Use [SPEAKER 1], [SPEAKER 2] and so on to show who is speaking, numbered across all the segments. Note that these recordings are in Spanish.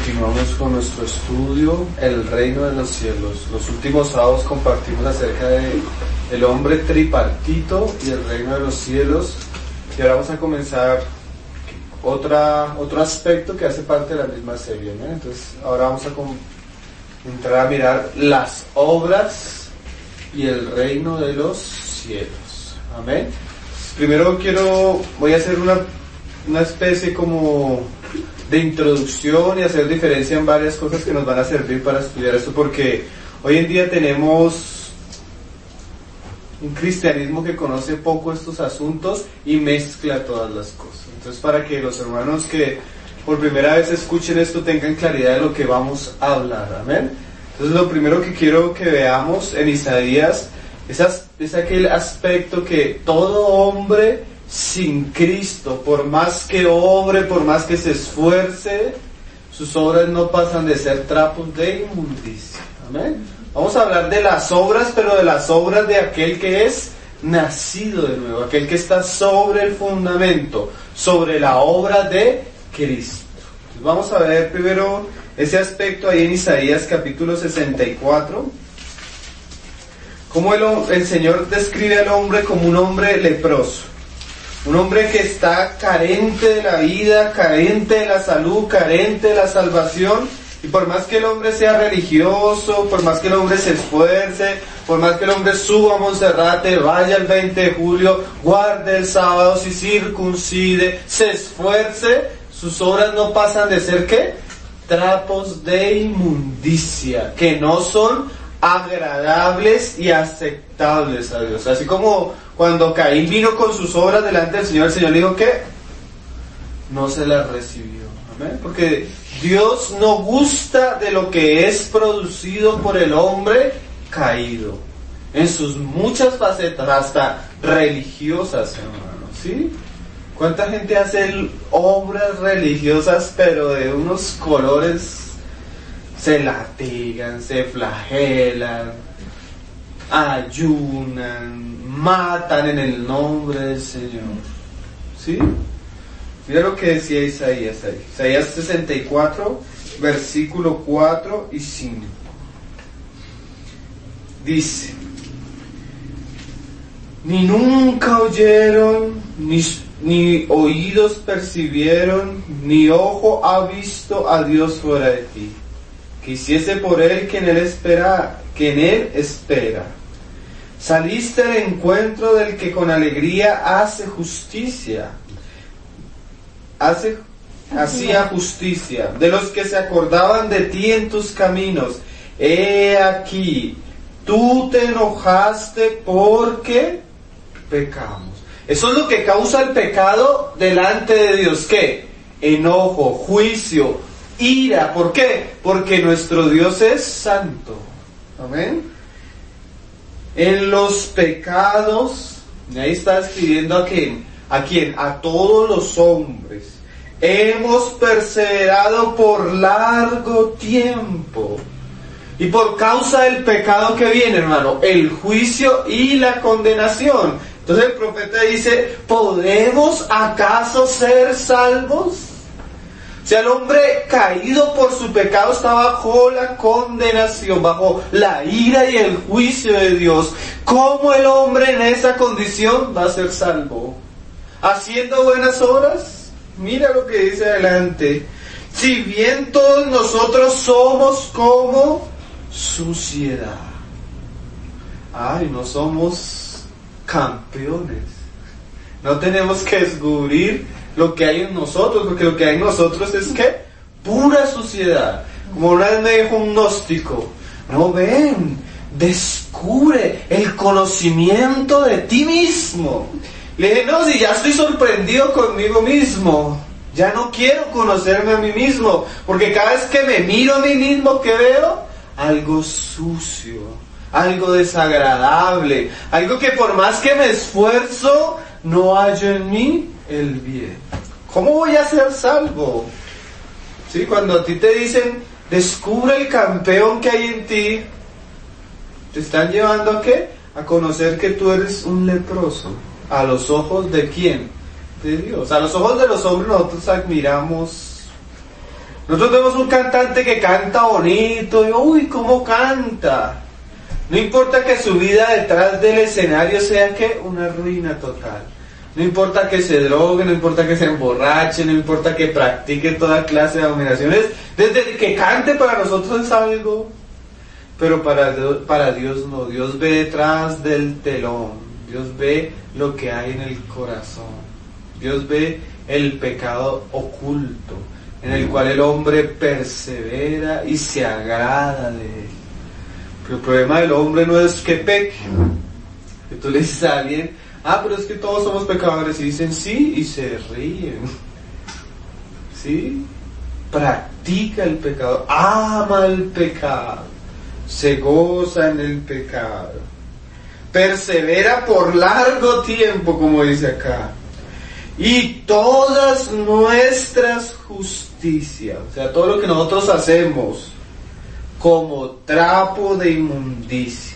[SPEAKER 1] Continuamos con nuestro estudio, el reino de los cielos. Los últimos sábados compartimos acerca de el hombre tripartito y el reino de los cielos. Y ahora vamos a comenzar otro aspecto que hace parte de la misma serie, ¿no? Entonces, ahora vamos a entrar a mirar las obras y el reino de los cielos. Amén. Primero voy a hacer una especie como de introducción y hacer diferencia en varias cosas que nos van a servir para estudiar esto, porque hoy en día tenemos un cristianismo que conoce poco estos asuntos y mezcla todas las cosas. Entonces, para que los hermanos que por primera vez escuchen esto tengan claridad de lo que vamos a hablar, amén. Entonces, lo primero que quiero que veamos en Isaías es aquel aspecto que todo hombre sin Cristo, por más que obre, por más que se esfuerce, sus obras no pasan de ser trapos de inmundicia. Amén. Vamos a hablar de las obras, pero de las obras de aquel que es nacido de nuevo, aquel que está sobre el fundamento, sobre la obra de Cristo. Entonces vamos a ver primero ese aspecto ahí en Isaías capítulo 64. Cómo el Señor describe al hombre como un hombre leproso. Un hombre que está carente de la vida, carente de la salud, carente de la salvación. Y por más que el hombre sea religioso, por más que el hombre se esfuerce, por más que el hombre suba a Monserrate, vaya el 20 de julio, guarde el sábado, se circuncide, se esfuerce, sus obras no pasan de ser ¿qué? Trapos de inmundicia, que no son agradables y aceptables a Dios. Así como cuando Caín vino con sus obras delante del Señor, el Señor le dijo que no se las recibió. Amén. Porque Dios no gusta de lo que es producido por el hombre caído, en sus muchas facetas, hasta religiosas, hermanos, ¿sí? ¿Cuánta gente hace obras religiosas, pero de unos colores? Se latigan, se flagelan, ayunan, matan en el nombre del Señor. ¿Sí? Mira lo que decía Isaías ahí. Isaías 64, versículo 4 y 5. Dice: ni nunca oyeron, ni oídos percibieron, ni ojo ha visto a Dios fuera de ti, que hiciese por él que en él espera. Saliste al encuentro del que con alegría hace justicia. Hacía justicia, de los que se acordaban de ti en tus caminos. He aquí, tú te enojaste porque pecamos. Eso es lo que causa el pecado delante de Dios. ¿Qué? Enojo, juicio, ira. ¿Por qué? Porque nuestro Dios es santo. Amén. En los pecados, y ahí está escribiendo ¿a quién? A todos los hombres. Hemos perseverado por largo tiempo. Y por causa del pecado que viene, hermano, el juicio y la condenación. Entonces el profeta dice: ¿podemos acaso ser salvos? O sea, el hombre caído por su pecado está bajo la condenación, bajo la ira y el juicio de Dios. ¿Cómo el hombre en esa condición va a ser salvo? ¿Haciendo buenas obras? Mira lo que dice adelante. Si bien todos nosotros somos como suciedad. Ay, no somos campeones. No tenemos que descubrir lo que hay en nosotros, porque lo que hay en nosotros es ¿qué? Pura suciedad. Como una vez me dijo un gnóstico: no, ven, descubre el conocimiento de ti mismo. Le dije: no, si ya estoy sorprendido conmigo mismo, ya no quiero conocerme a mí mismo, porque cada vez que me miro a mí mismo, ¿qué veo? Algo sucio, algo desagradable, algo que por más que me esfuerzo, no hallo en mí el bien. ¿Cómo voy a ser salvo? ¿Sí? Cuando a ti te dicen: descubre el campeón que hay en ti, te están llevando ¿a qué? A conocer que tú eres un leproso. ¿A los ojos de quién? De Dios. A los ojos de los hombres nosotros admiramos Nosotros vemos un cantante que canta bonito, y uy, ¿cómo canta? No importa que su vida detrás del escenario sea que una ruina total. No importa que se drogue, no importa que se emborrache, no importa que practique toda clase de abominaciones. Desde que cante para nosotros es algo, pero para Dios no. Dios ve detrás del telón. Dios ve lo que hay en el corazón. Dios ve el pecado oculto, en el cual el hombre persevera y se agrada de él. Pero el problema del hombre no es que peque. Que tú le dices a alguien, pero es que todos somos pecadores, y dicen sí, y se ríen. ¿Sí? Practica el pecado, ama el pecado, se goza en el pecado, persevera por largo tiempo, como dice acá. Y todas nuestras justicias, o sea, todo lo que nosotros hacemos, como trapo de inmundicia,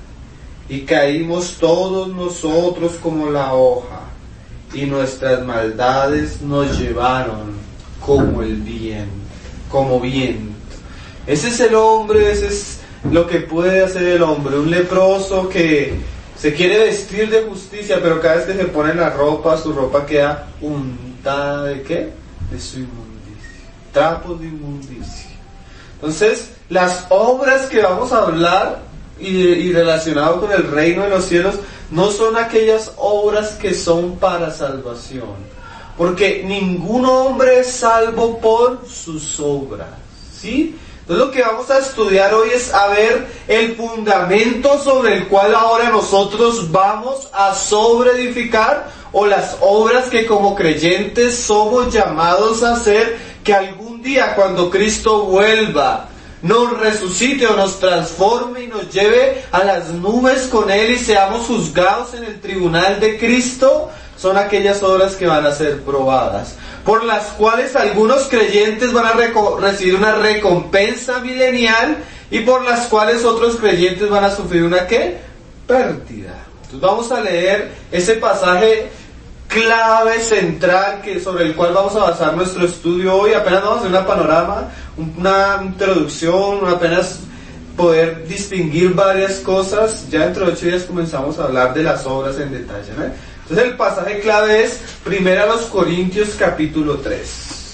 [SPEAKER 1] y caímos todos nosotros como la hoja, y nuestras maldades nos llevaron como el viento, como viento. Ese es el hombre, ese es lo que puede hacer el hombre, un leproso que se quiere vestir de justicia, pero cada vez que se pone la ropa, su ropa queda untada ¿de qué? De su inmundicia, trapos de inmundicia. Entonces, las obras que vamos a hablar y relacionado con el reino de los cielos no son aquellas obras que son para salvación, porque ningún hombre es salvo por sus obras, ¿sí? Entonces lo que vamos a estudiar hoy es a ver el fundamento sobre el cual ahora nosotros vamos a sobreedificar, o las obras que como creyentes somos llamados a hacer, que algún día cuando Cristo vuelva nos resucite o nos transforme y nos lleve a las nubes con Él y seamos juzgados en el tribunal de Cristo, son aquellas obras que van a ser probadas, por las cuales algunos creyentes van a recibir una recompensa milenial y por las cuales otros creyentes van a sufrir una ¿qué? Pérdida. Entonces vamos a leer ese pasaje clave, central, sobre el cual vamos a basar nuestro estudio hoy. Apenas vamos a hacer una panorama, una introducción, apenas poder distinguir varias cosas. Ya dentro de 8 días comenzamos a hablar de las obras en detalle, ¿no? Entonces el pasaje clave es 1 Corintios capítulo 3.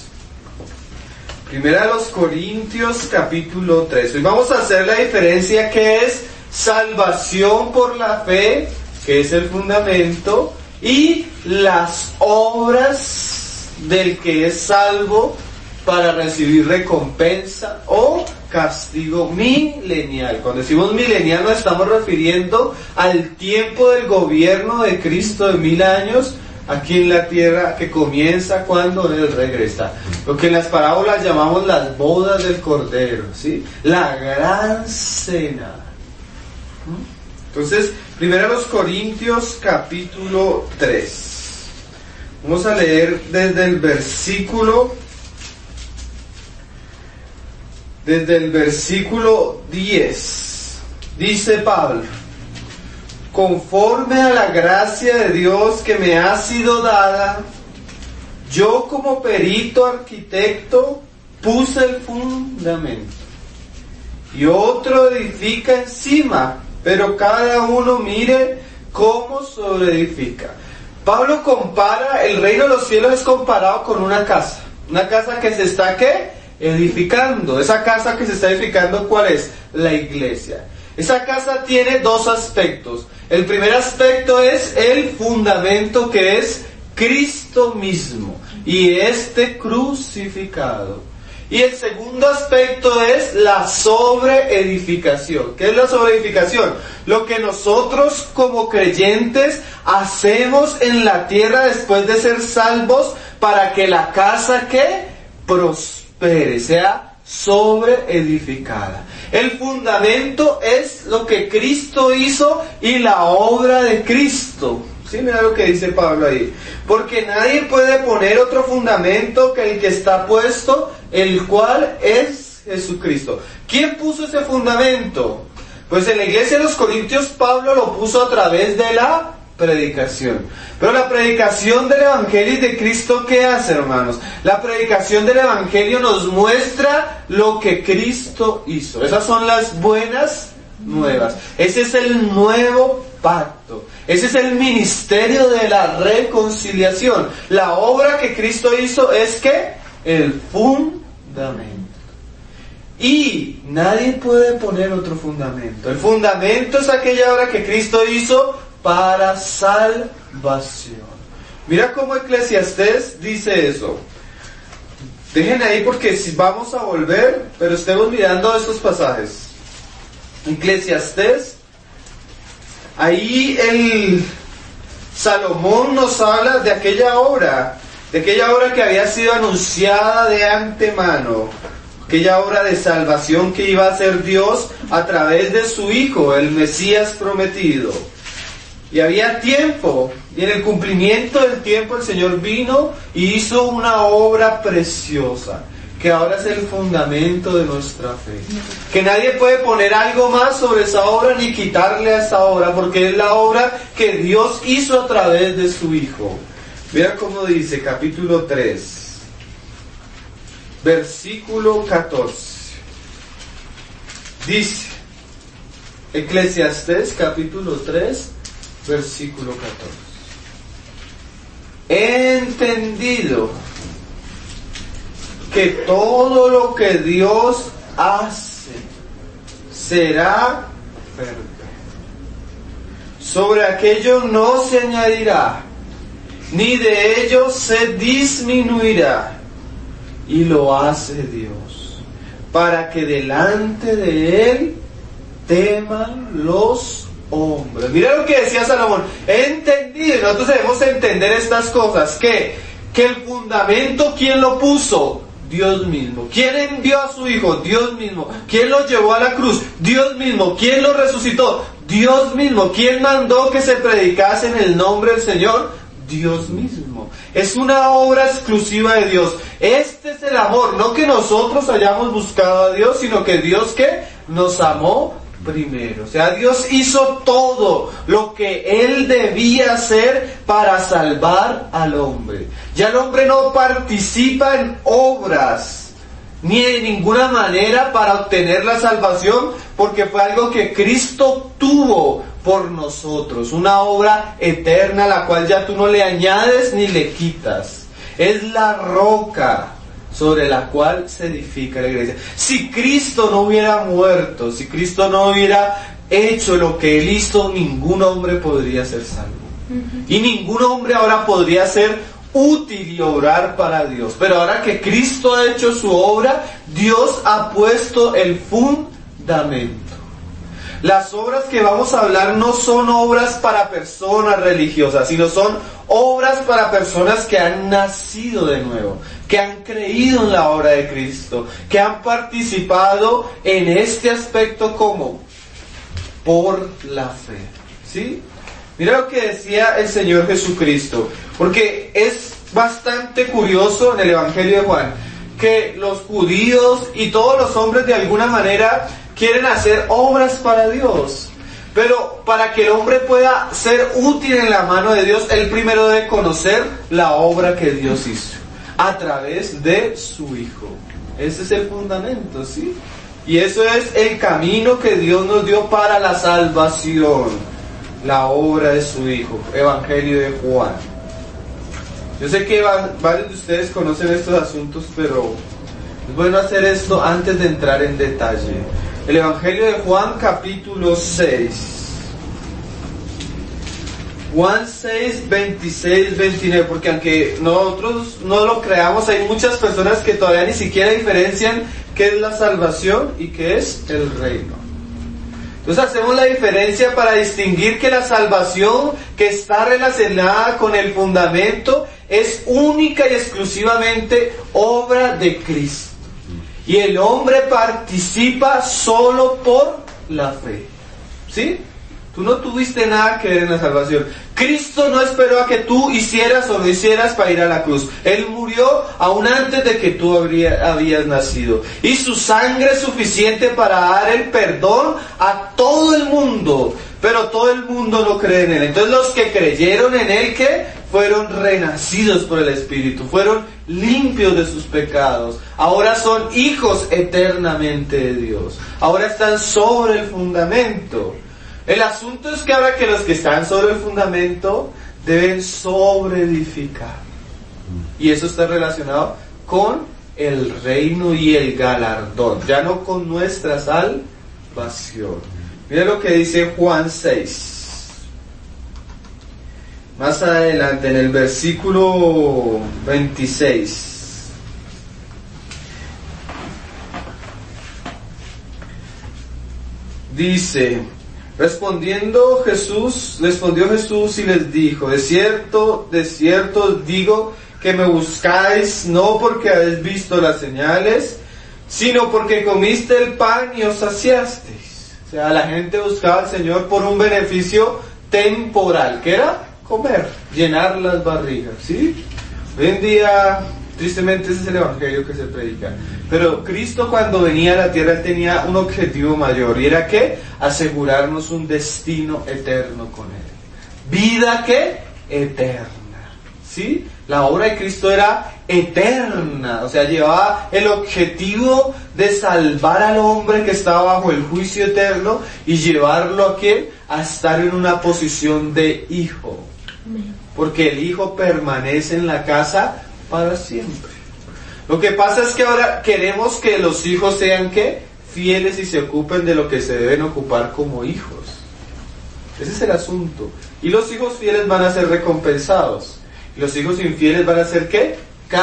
[SPEAKER 1] 1 Corintios capítulo 3. Hoy vamos a hacer la diferencia que es salvación por la fe, que es el fundamento, y las obras del que es salvo para recibir recompensa o castigo milenial. Cuando decimos milenial nos estamos refiriendo al tiempo del gobierno de Cristo de 1000 años aquí en la tierra, que comienza cuando Él regresa. Lo que en las parábolas llamamos las bodas del Cordero, ¿sí? La gran cena. Entonces, 1 Corintios capítulo 3. Vamos a leer desde el versículo 10. Dice Pablo: conforme a la gracia de Dios que me ha sido dada, yo como perito arquitecto puse el fundamento, y otro edifica encima, pero cada uno mire cómo sobreedifica. Pablo compara, el reino de los cielos es comparado con una casa que se está ¿qué? Edificando. Esa casa que se está edificando, ¿cuál es? La iglesia. Esa casa tiene dos aspectos. El primer aspecto es el fundamento, que es Cristo mismo y este crucificado. Y el segundo aspecto es la sobreedificación. ¿Qué es la sobreedificación? Lo que nosotros como creyentes hacemos en la tierra después de ser salvos para que la casa ¿qué? Prospere, sea sobreedificada. El fundamento es lo que Cristo hizo y la obra de Cristo. Sí, mira lo que dice Pablo ahí. Porque nadie puede poner otro fundamento que el que está puesto, el cual es Jesucristo. ¿Quién puso ese fundamento? Pues en la iglesia de los Corintios Pablo lo puso a través de la predicación. Pero la predicación del Evangelio y de Cristo, ¿qué hace, hermanos? La predicación del Evangelio nos muestra lo que Cristo hizo. Esas son las buenas nuevas. Ese es el nuevo pacto. Ese es el ministerio de la reconciliación. La obra que Cristo hizo es que el fundamento. Y nadie puede poner otro fundamento. El fundamento es aquella obra que Cristo hizo para salvación. Mira cómo Eclesiastés dice eso. Dejen ahí porque vamos a volver, pero estemos mirando estos pasajes. Eclesiastés, ahí el Salomón nos habla de aquella obra que había sido anunciada de antemano, aquella obra de salvación que iba a hacer Dios a través de su Hijo, el Mesías prometido. Y había tiempo, y en el cumplimiento del tiempo el Señor vino y hizo una obra preciosa, que ahora es el fundamento de nuestra fe. Que nadie puede poner algo más sobre esa obra ni quitarle a esa obra, porque es la obra que Dios hizo a través de su Hijo. Mira cómo dice, capítulo 3, versículo 14. Dice, Eclesiastés, capítulo 3, versículo 14. He entendido que todo lo que Dios hace será perfecto. Sobre aquello no se añadirá, ni de ello se disminuirá. Y lo hace Dios, para que delante de Él teman los hombres. Mira lo que decía Salomón. He entendido, y nosotros debemos entender estas cosas, que el fundamento, ¿quién lo puso? Dios mismo. ¿Quién envió a su Hijo? Dios mismo. ¿Quién lo llevó a la cruz? Dios mismo. ¿Quién lo resucitó? Dios mismo. ¿Quién mandó que se predicase en el nombre del Señor? Dios mismo. Es una obra exclusiva de Dios. Este es el amor, no que nosotros hayamos buscado a Dios, sino que Dios que nos amó primero. O sea, Dios hizo todo lo que Él debía hacer para salvar al hombre. Ya el hombre no participa en obras, ni de ninguna manera para obtener la salvación, porque fue algo que Cristo tuvo por nosotros, una obra eterna, la cual ya tú no le añades ni le quitas. Es la roca sobre la cual se edifica la iglesia. Si Cristo no hubiera muerto, si Cristo no hubiera hecho lo que Él hizo, ningún hombre podría ser salvo. Y ningún hombre ahora podría ser útil y obrar para Dios. Pero ahora que Cristo ha hecho su obra, Dios ha puesto el fundamento. Las obras que vamos a hablar no son obras para personas religiosas, sino son obras para personas que han nacido de nuevo, que han creído en la obra de Cristo, que han participado en este aspecto como por la fe. ¿Sí? Mira lo que decía el Señor Jesucristo, porque es bastante curioso en el Evangelio de Juan, que los judíos y todos los hombres de alguna manera quieren hacer obras para Dios. Pero para que el hombre pueda ser útil en la mano de Dios, él primero debe conocer la obra que Dios hizo a través de su Hijo. Ese es el fundamento, ¿sí? Y eso es el camino que Dios nos dio para la salvación, la obra de su Hijo. Evangelio de Juan. Yo sé que varios de ustedes conocen estos asuntos, pero es bueno hacer esto antes de entrar en detalle. El Evangelio de Juan, capítulo 6. Juan 6, 26, 29, porque aunque nosotros no lo creamos, hay muchas personas que todavía ni siquiera diferencian qué es la salvación y qué es el reino. Entonces hacemos la diferencia para distinguir que la salvación que está relacionada con el fundamento es única y exclusivamente obra de Cristo. Y el hombre participa solo por la fe. ¿Sí? Tú no tuviste nada que ver en la salvación. Cristo no esperó a que tú hicieras o no hicieras para ir a la cruz. Él murió aún antes de que tú habías nacido. Y su sangre es suficiente para dar el perdón a todo el mundo. Pero todo el mundo no cree en Él. Entonces los que creyeron en Él, ¿qué? Fueron renacidos por el Espíritu. Fueron limpios de sus pecados. Ahora son hijos eternamente de Dios. Ahora están sobre el fundamento. El asunto es que ahora que los que están sobre el fundamento deben sobreedificar. Y eso está relacionado con el reino y el galardón, ya no con nuestra salvación. Mira lo que dice Juan 6. Más adelante, en el versículo 26. Dice... Respondió Jesús y les dijo, de cierto os digo que me buscáis no porque habéis visto las señales, sino porque comiste el pan y os saciasteis. O sea, la gente buscaba al Señor por un beneficio temporal, que era comer, llenar las barrigas, ¿sí? Hoy en día, tristemente, ese es el evangelio que se predica. Pero Cristo cuando venía a la tierra Él tenía un objetivo mayor, y era ¿qué? Asegurarnos un destino eterno con Él. ¿Vida qué? Eterna. ¿Sí? La obra de Cristo era eterna, o sea, llevaba el objetivo de salvar al hombre que estaba bajo el juicio eterno y llevarlo a ¿qué? A estar en una posición de hijo. Porque el hijo permanece en la casa para siempre. Lo que pasa es que ahora queremos que los hijos sean ¿qué? Fieles y se ocupen de lo que se deben ocupar como hijos. Ese es el asunto. Y los hijos fieles van a ser recompensados. Y los hijos infieles van a ser ¿qué?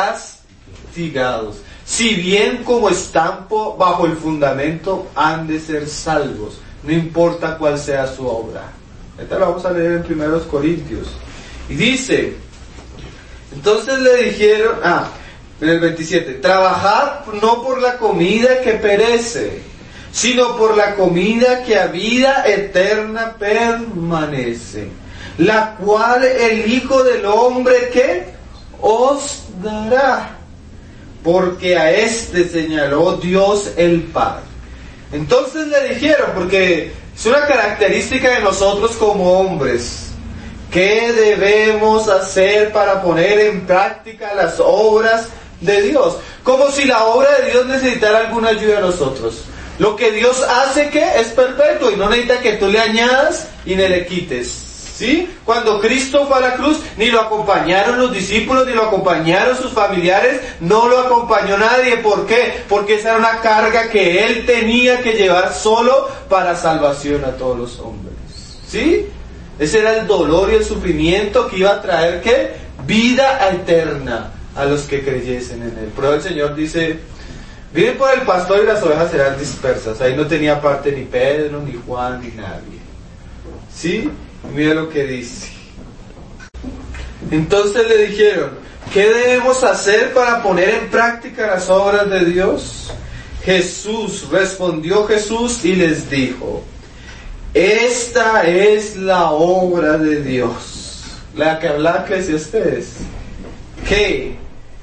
[SPEAKER 1] Castigados. Si bien como están bajo el fundamento han de ser salvos. No importa cuál sea su obra. Ahorita lo vamos a leer en 1 Corintios. Y dice, entonces le dijeron, en el 27, trabajad no por la comida que perece, sino por la comida que a vida eterna permanece, la cual el Hijo del Hombre que os dará, porque a este señaló Dios el Padre. Entonces le dijeron, porque es una característica de nosotros como hombres, ¿qué debemos hacer para poner en práctica las obras de Dios? Como si la obra de Dios necesitara alguna ayuda de nosotros. Lo que Dios hace ¿qué? Es perfecto y no necesita que tú le añadas y ni le quites. ¿Sí? Cuando Cristo fue a la cruz, ni lo acompañaron los discípulos, ni lo acompañaron sus familiares, no lo acompañó nadie. ¿Por qué? Porque esa era una carga que Él tenía que llevar solo para salvación a todos los hombres. ¿Sí? Ese era el dolor y el sufrimiento que iba a traer ¿qué? Vida eterna a los que creyesen en Él. Pero el Señor dice, vienen por el pastor y las ovejas serán dispersas. Ahí no tenía parte ni Pedro, ni Juan, ni nadie. ¿Sí? Mira lo que dice. Entonces le dijeron, ¿qué debemos hacer para poner en práctica las obras de Dios? Respondió Jesús y les dijo, esta es la obra de Dios, la que habla Eclesiastés, que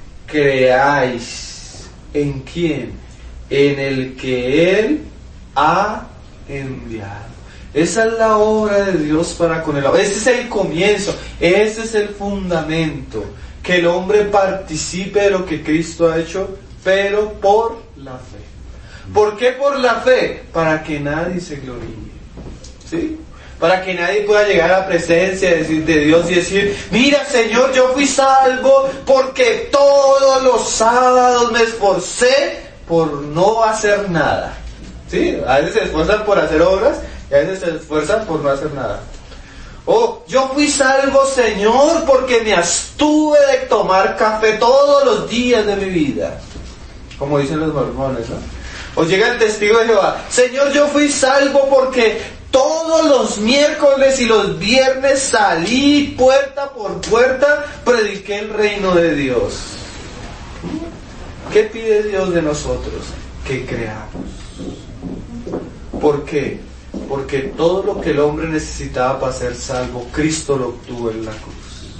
[SPEAKER 1] creáis en quién, en el que Él ha enviado. Esa es la obra de Dios para con el hombre. Ese es el comienzo, ese es el fundamento, que el hombre participe de lo que Cristo ha hecho, pero por la fe. ¿Por qué por la fe? Para que nadie se gloríe, ¿sí? Para que nadie pueda llegar a la presencia de Dios y decir, mira Señor, yo fui salvo porque todos los sábados me esforcé por no hacer nada. ¿Sí? A veces se esfuerzan por hacer obras y a veces se esfuerzan por no hacer nada. O yo fui salvo Señor porque me abstuve de tomar café todos los días de mi vida, como dicen los mormones, ¿no? O llega el testigo de Jehová, Señor, yo fui salvo porque todos los miércoles y los viernes salí puerta por puerta, prediqué el reino de Dios. ¿Qué pide Dios de nosotros? Que creamos. ¿Por qué? Porque todo lo que el hombre necesitaba para ser salvo, Cristo lo obtuvo en la cruz.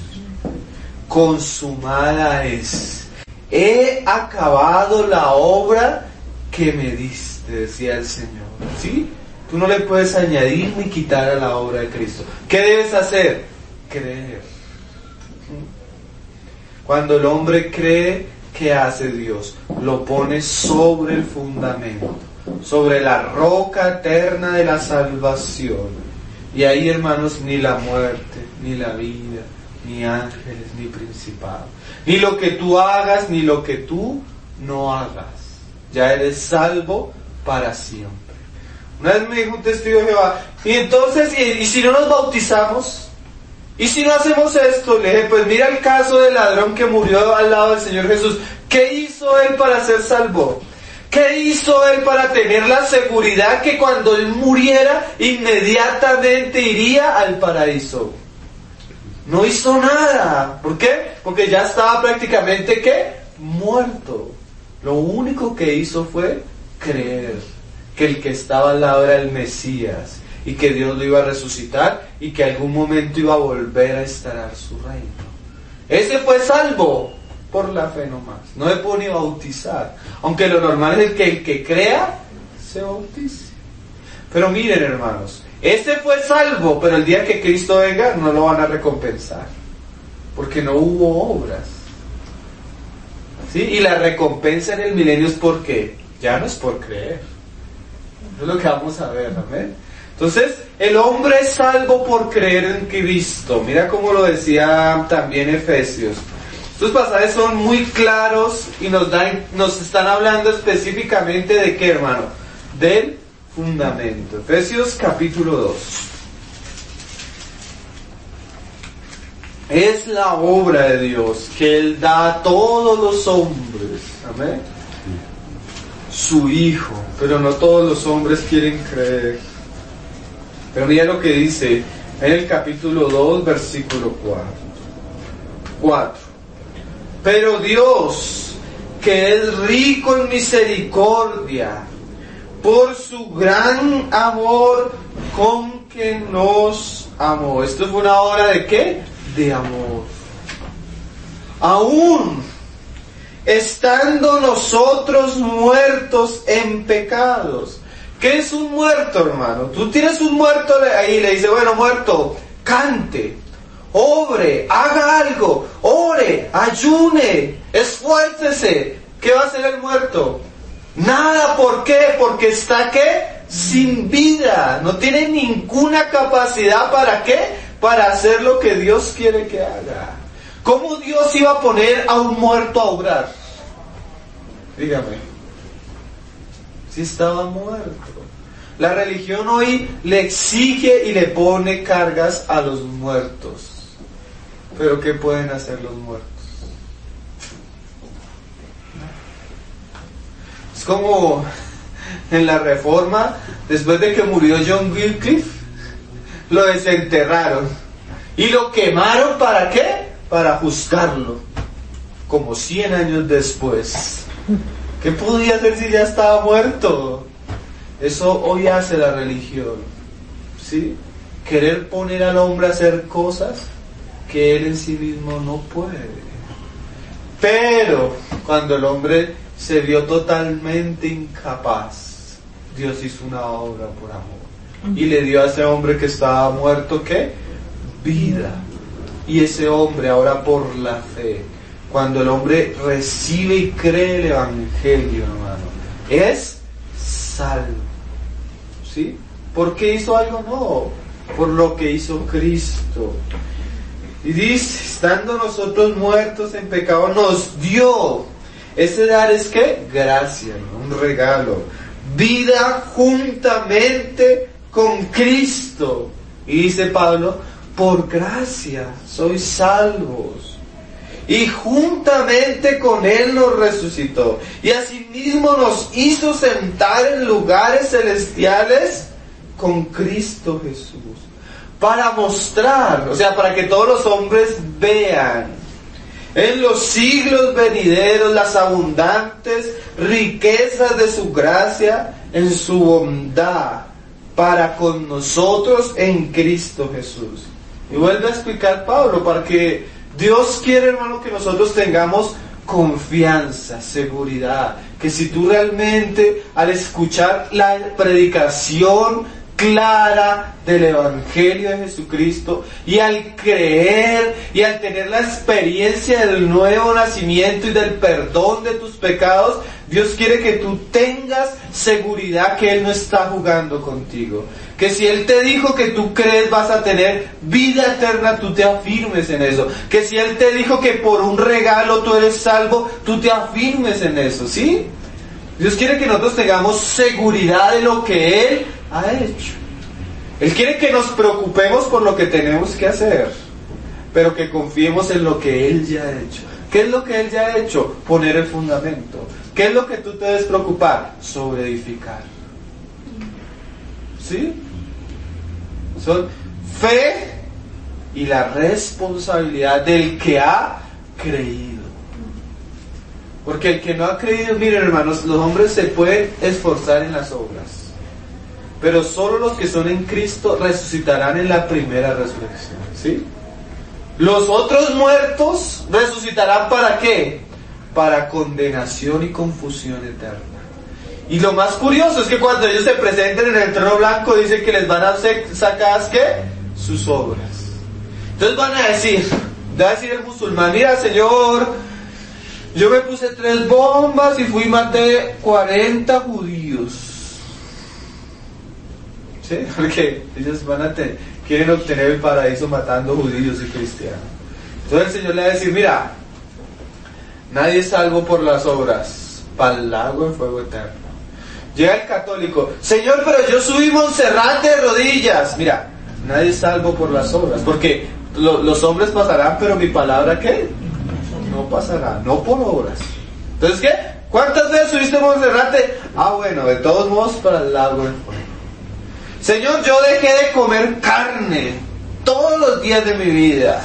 [SPEAKER 1] Consumada es. He acabado la obra que me diste, decía el Señor. ¿Sí? Tú no le puedes añadir ni quitar a la obra de Cristo. ¿Qué debes hacer? Creer. Cuando el hombre cree, ¿qué hace Dios? Lo pone sobre el fundamento, sobre la roca eterna de la salvación. Y ahí, hermanos, ni la muerte, ni la vida, ni ángeles, ni principados, ni lo que tú hagas, ni lo que tú no hagas. Ya eres salvo para siempre. Una vez me dijo un testigo de Jehová, y entonces, ¿y si no nos bautizamos? ¿Y si no hacemos esto? Le dije, pues mira el caso del ladrón que murió al lado del Señor Jesús. ¿Qué hizo él para ser salvo? ¿Qué hizo él para tener la seguridad que cuando él muriera, inmediatamente iría al paraíso? No hizo nada. ¿Por qué? Porque ya estaba prácticamente, ¿qué? Muerto. Lo único que hizo fue creer que el que estaba al lado era el Mesías y que Dios lo iba a resucitar y que algún momento iba a volver a instalar su reino. Ese fue salvo por la fe nomás. No se pudo ni bautizar. Aunque lo normal es que el que crea se bautice. Pero miren, hermanos, ese fue salvo, pero el día que Cristo venga no lo van a recompensar, porque no hubo obras. ¿Sí? Y la recompensa en el milenio es ¿por qué? Ya no es por creer. Eso es lo que vamos a ver, amén. Entonces, el hombre es salvo por creer en Cristo. Mira cómo lo decía también Efesios. Estos pasajes son muy claros y nos están hablando específicamente de ¿qué, hermano? Del fundamento. Efesios capítulo 2. Es la obra de Dios que Él da a todos los hombres. Amén. Su Hijo. Pero no todos los hombres quieren creer. Pero mira lo que dice en el capítulo 2, versículo 4. Pero Dios, que es rico en misericordia, por su gran amor con que nos amó. Esto fue una obra ¿de qué? De amor. Aún estando nosotros muertos en pecados. ¿Qué es un muerto, hermano? Tú tienes un muerto ahí y le dices, bueno, muerto, cante, obre, haga algo, ore, ayune, esfuércese. ¿Qué va a hacer el muerto? Nada. ¿Por qué? Porque está ¿qué? Sin vida. No tiene ninguna capacidad ¿para qué? Para hacer lo que Dios quiere que haga. ¿Cómo Dios iba a poner a un muerto a obrar? Dígame. Si estaba muerto. La religión hoy le exige y le pone cargas a los muertos. Pero ¿qué pueden hacer los muertos? Es como en la Reforma, después de que murió John Wycliffe, lo desenterraron y lo quemaron. ¿Para qué? Para juzgarlo, como 100 años después. ¿Qué podía hacer si ya estaba muerto? Eso hoy hace la religión, ¿sí? Querer poner al hombre a hacer cosas que él en sí mismo no puede. Pero cuando el hombre se vio totalmente incapaz, Dios hizo una obra por amor y le dio a ese hombre que estaba muerto, ¿qué? Vida. Y ese hombre ahora por la fe, cuando el hombre recibe y cree el Evangelio, hermano, es salvo. ¿Sí? ¿Por qué hizo algo? No, por lo que hizo Cristo. Y dice, estando nosotros muertos en pecado, nos dio. Ese dar es ¿qué? Gracia, ¿no? Un regalo. Vida juntamente con Cristo. Y dice Pablo, por gracia sois salvos. Y juntamente con Él nos resucitó. Y asimismo nos hizo sentar en lugares celestiales con Cristo Jesús. Para mostrar, o sea, para que todos los hombres vean en los siglos venideros las abundantes riquezas de su gracia en su bondad para con nosotros en Cristo Jesús. Y vuelve a explicar Pablo, para que Dios quiere, hermano, que nosotros tengamos confianza, seguridad, que si tú realmente al escuchar la predicación clara del Evangelio de Jesucristo y al creer y al tener la experiencia del nuevo nacimiento y del perdón de tus pecados, Dios quiere que tú tengas seguridad que Él no está jugando contigo. Que si Él te dijo que tú crees vas a tener vida eterna, tú te afirmes en eso. Que si Él te dijo que por un regalo tú eres salvo, tú te afirmes en eso, ¿sí? Dios quiere que nosotros tengamos seguridad de lo que Él ha hecho. Él quiere que nos preocupemos por lo que tenemos que hacer, pero que confiemos en lo que Él ya ha hecho. ¿Qué es lo que Él ya ha hecho? Poner el fundamento. ¿Qué es lo que tú te debes preocupar? Sobre edificar. ¿Sí? Son fe y la responsabilidad del que ha creído. Porque el que no ha creído, miren hermanos, los hombres se pueden esforzar en las obras, pero solo los que son en Cristo resucitarán en la primera resurrección, ¿sí? Los otros muertos resucitarán ¿para qué? Para condenación y confusión eterna. Y lo más curioso es que cuando ellos se presenten en el trono blanco, dicen que les van a ser sacadas ¿qué? Sus obras. Entonces van a decir, va a decir el musulmán, mira Señor, yo me puse 3 bombas y fui y maté 40 judíos. ¿Sí? Porque ellos quieren obtener el paraíso matando judíos y cristianos. Entonces el Señor le va a decir, mira, nadie es salvo por las obras, para el lago de fuego eterno. Llega el católico, Señor, pero yo subí Monserrate de rodillas. Mira, nadie es salvo por las obras, porque los hombres pasarán, pero mi palabra ¿qué? No pasará, no por obras. Entonces, ¿qué? ¿Cuántas veces subiste Monserrate? Ah, bueno, de todos modos para el lago de fuego. Señor, yo dejé de comer carne todos los días de mi vida.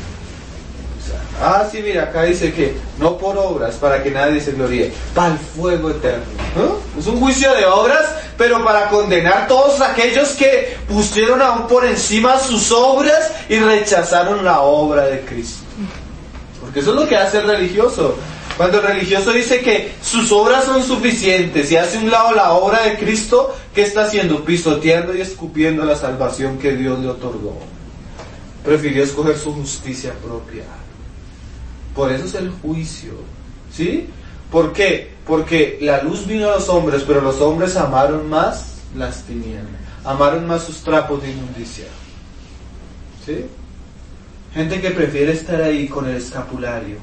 [SPEAKER 1] Sí, mira, acá dice que no por obras, para que nadie se gloríe, para el fuego eterno. ¿No? Es un juicio de obras, pero para condenar todos aquellos que pusieron aún por encima sus obras y rechazaron la obra de Cristo. Porque eso es lo que hace el religioso. Cuando el religioso dice que sus obras son suficientes y hace a un lado la obra de Cristo, ¿qué está haciendo? Pisoteando y escupiendo la salvación que Dios le otorgó. Prefirió escoger su justicia propia. Por eso es el juicio, ¿sí? ¿Por qué? Porque la luz vino a los hombres, pero los hombres amaron más las tinieblas, amaron más sus trapos de inmundicia, ¿sí? Gente que prefiere estar ahí con el escapulario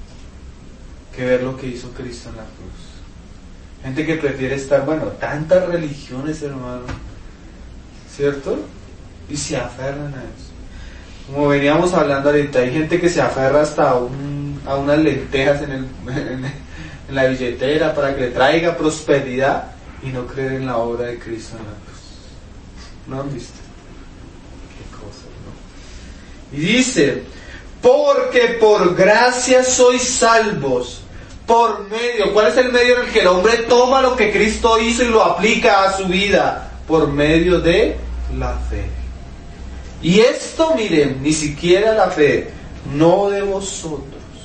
[SPEAKER 1] que ver lo que hizo Cristo en la cruz. Gente que prefiere estar, tantas religiones, hermano, ¿cierto? Y se aferran a eso. Como veníamos hablando ahorita, hay gente que se aferra hasta a unas lentejas en la billetera para que le traiga prosperidad y no creer en la obra de Cristo en la cruz. ¿No han visto? Qué cosa, ¿no? Y dice, porque por gracia sois salvos, por medio. ¿Cuál es el medio en el que el hombre toma lo que Cristo hizo y lo aplica a su vida? Por medio de la fe. Y esto, miren, ni siquiera la fe, no de vosotros,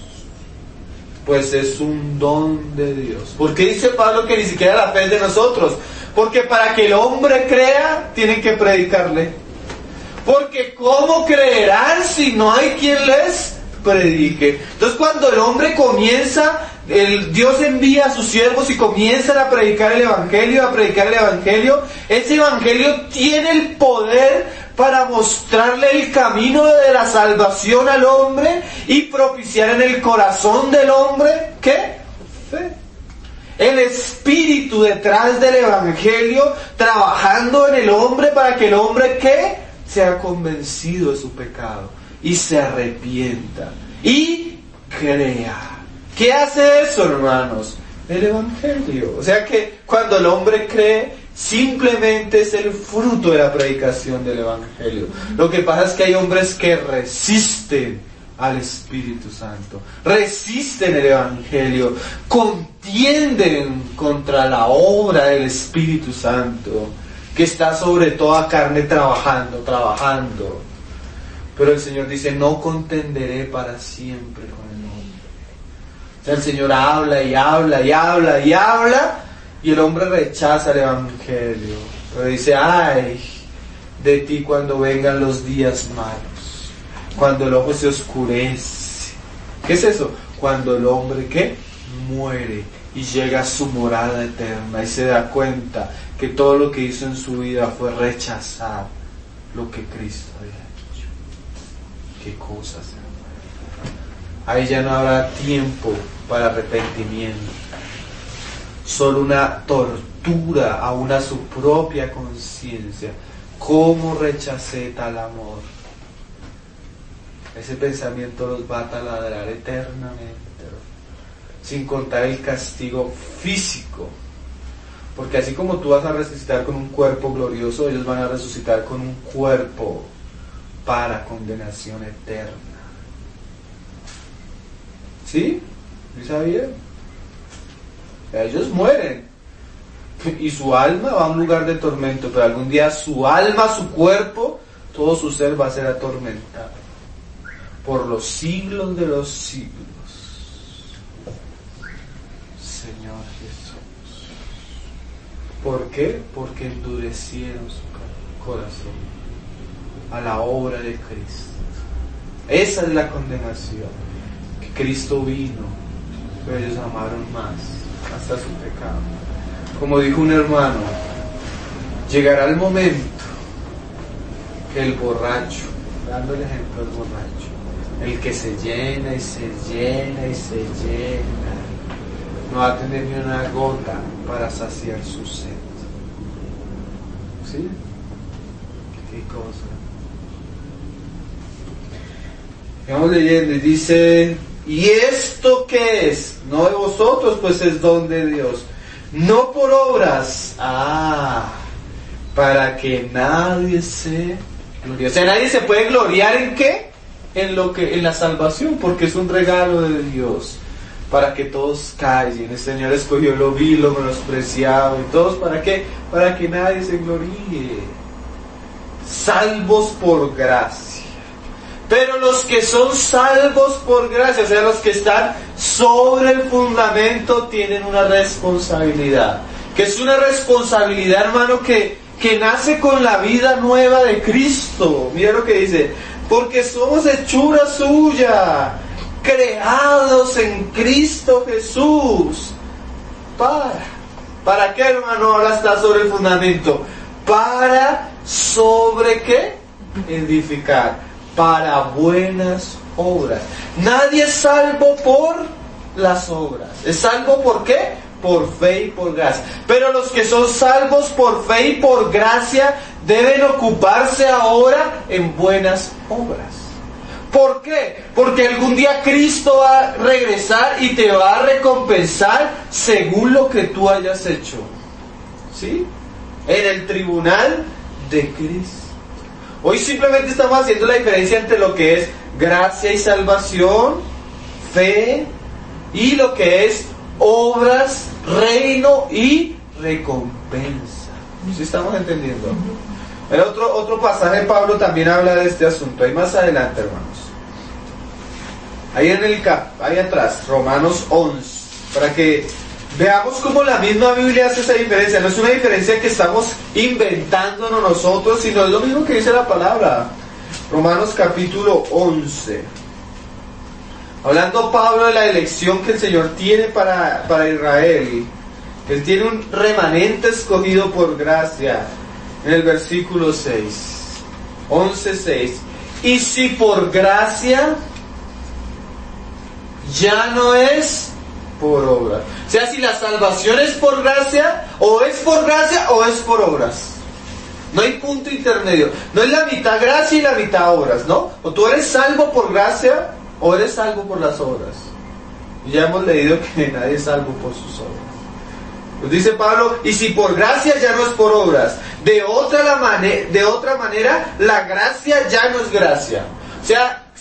[SPEAKER 1] pues es un don de Dios. ¿Por qué dice Pablo que ni siquiera la fe es de nosotros? Porque para que el hombre crea, tienen que predicarle. Porque ¿cómo creerán si no hay quien les predique? Entonces cuando el hombre comienza, Dios envía a sus siervos y comienzan a predicar el Evangelio, ese Evangelio tiene el poder para mostrarle el camino de la salvación al hombre y propiciar en el corazón del hombre, ¿qué? Fe. El Espíritu detrás del Evangelio trabajando en el hombre para que el hombre, ¿qué? Sea convencido de su pecado y se arrepienta y crea. ¿Qué hace eso, hermanos? El Evangelio. O sea que cuando el hombre cree, simplemente es el fruto de la predicación del Evangelio. Lo que pasa es que hay hombres que resisten al Espíritu Santo, resisten el Evangelio, contienden contra la obra del Espíritu Santo. que está sobre toda carne trabajando. Pero el Señor dice, no contenderé para siempre con el hombre. O sea, el Señor habla y el hombre rechaza el Evangelio. Pero dice, ay de ti cuando vengan los días malos, cuando el ojo se oscurece. ¿Qué es eso? Cuando el hombre, ¿qué? Muere y llega a su morada eterna y se da cuenta que todo lo que hizo en su vida fue rechazar lo que Cristo había hecho. ¿Qué cosas, hermano? Ahí ya no habrá tiempo para arrepentimiento, solo una tortura aún a su propia conciencia. ¿Cómo rechacé tal amor? Ese pensamiento los va a taladrar eternamente, sin contar el castigo físico, porque así como tú vas a resucitar con un cuerpo glorioso, ellos van a resucitar con un cuerpo para condenación eterna. ¿Sí? ¿Sí sabía? Ellos mueren y su alma va a un lugar de tormento, pero algún día su alma, su cuerpo, todo su ser va a ser atormentado por los siglos de los siglos. Señor Jesús. ¿Por qué? Porque endurecieron su corazón a la obra de Cristo. Esa es la condenación, que Cristo vino, pero ellos amaron más hasta su pecado. Como dijo un hermano, llegará el momento que el borracho, dando el ejemplo del borracho, el que se llena y se llena y se llena, no va a tener ni una gota para saciar su sed. ¿Sí? ¿Qué cosa? Vamos leyendo y dice, ¿y esto qué es? No de vosotros, pues es don de Dios. No por obras, para que nadie se glorie. O sea, nadie se puede gloriar ¿en qué? En la salvación, porque es un regalo de Dios, para que todos callen. El Señor escogió lo vil, lo menospreciado, y todos, ¿para qué? Para que nadie se gloríe. Salvos por gracia. Pero los que son salvos por gracia, o sea, los que están sobre el fundamento, tienen una responsabilidad. Que es una responsabilidad, hermano, que nace con la vida nueva de Cristo. Mira lo que dice, porque somos hechura suya, creados en Cristo Jesús. ¿Para qué, hermano, ahora está sobre el fundamento? ¿Sobre qué? Edificar. Para buenas obras. Nadie es salvo por las obras. ¿Es salvo por qué? Por fe y por gracia. Pero los que son salvos por fe y por gracia deben ocuparse ahora en buenas obras. ¿Por qué? Porque algún día Cristo va a regresar y te va a recompensar según lo que tú hayas hecho. ¿Sí? En el tribunal de Cristo. Hoy simplemente estamos haciendo la diferencia entre lo que es gracia y salvación, fe, y lo que es obras, reino y recompensa. ¿Sí estamos entendiendo? El otro pasaje de Pablo también habla de este asunto. Ahí más adelante, hermanos. Ahí atrás, Romanos 11, para que veamos cómo la misma Biblia hace esa diferencia. No es una diferencia que estamos inventándonos nosotros, sino es lo mismo que dice la palabra. Romanos capítulo 11. Hablando Pablo de la elección que el Señor tiene para Israel. Él tiene un remanente escogido por gracia. En el versículo 6. 11:6. Y si por gracia, ya no es por obras. O sea, si la salvación es por gracia o es por obras. No hay punto intermedio. No es la mitad gracia y la mitad obras, ¿no? O tú eres salvo por gracia o eres salvo por las obras. Y ya hemos leído que nadie es salvo por sus obras. Pues dice Pablo, y si por gracia ya no es por obras. De otra manera, la gracia ya no es gracia. O sea,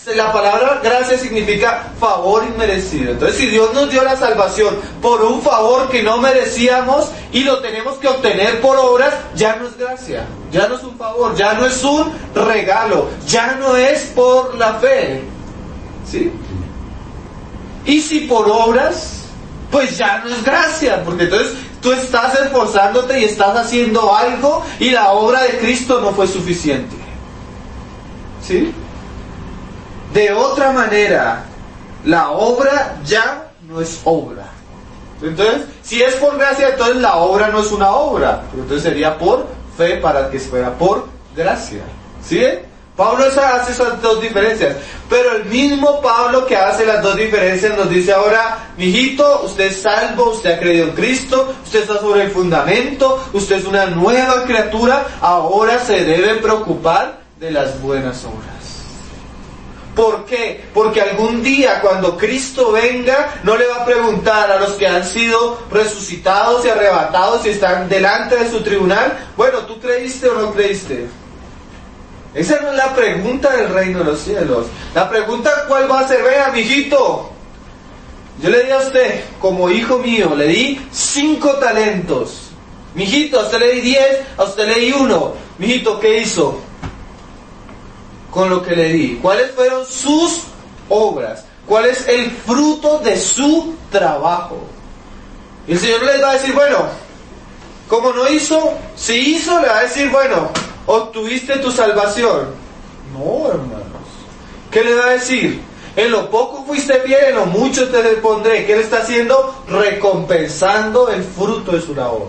[SPEAKER 1] La palabra gracia significa favor inmerecido. Entonces, si Dios nos dio la salvación por un favor que no merecíamos y lo tenemos que obtener por obras, ya no es gracia, ya no es un favor, ya no es un regalo, ya no es por la fe. ¿Sí? Y si por obras, pues ya no es gracia, porque entonces tú estás esforzándote y estás haciendo algo y la obra de Cristo no fue suficiente. ¿Sí? De otra manera, la obra ya no es obra. Entonces, si es por gracia, entonces la obra no es una obra. Entonces sería por fe para que fuera por gracia. ¿Sí? Pablo hace esas dos diferencias. Pero el mismo Pablo que hace las dos diferencias nos dice ahora: mijito, usted es salvo, usted ha creído en Cristo, usted está sobre el fundamento, usted es una nueva criatura, ahora se debe preocupar de las buenas obras. ¿Por qué? Porque algún día cuando Cristo venga no le va a preguntar a los que han sido resucitados y arrebatados y están delante de su tribunal: bueno, ¿tú creíste o no creíste? Esa no es la pregunta del reino de los cielos. La pregunta ¿cuál va a ser? Vea, mijito, yo le di a usted, como hijo mío, le di 5 talentos. Mijito, a usted le di 10, a usted le di 1. Mijito, ¿qué hizo con lo que le di? ¿Cuáles fueron sus obras? ¿Cuál es el fruto de su trabajo? Y el Señor les va a decir: bueno, como no hizo, si hizo, le va a decir: bueno, obtuviste tu salvación. No, hermanos. ¿Qué le va a decir? En lo poco fuiste fiel, en lo mucho te pondré. ¿Qué le está haciendo? Recompensando el fruto de su labor.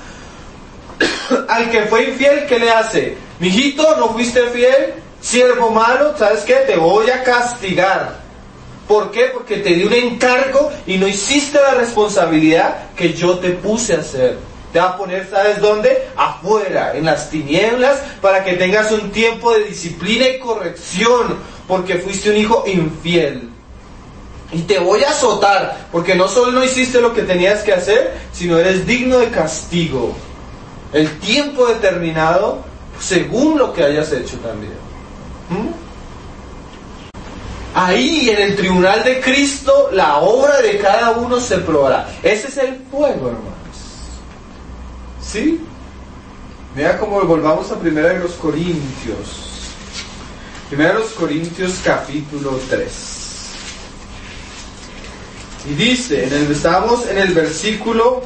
[SPEAKER 1] Al que fue infiel, ¿qué le hace? Mijito, no fuiste fiel, siervo malo, ¿sabes qué? Te voy a castigar. ¿Por qué? Porque te di un encargo y no hiciste la responsabilidad que yo te puse a hacer. Te va a poner, ¿sabes dónde? Afuera, en las tinieblas, para que tengas un tiempo de disciplina y corrección, porque fuiste un hijo infiel. Y te voy a azotar, porque no solo no hiciste lo que tenías que hacer, sino eres digno de castigo. El tiempo determinado, según lo que hayas hecho también. Ahí en el tribunal de Cristo la obra de cada uno se probará. Ese es el fuego, hermanos. ¿Sí? Mira cómo volvamos a 1 Corintios. 1 Corintios capítulo 3. Y dice, estamos en el versículo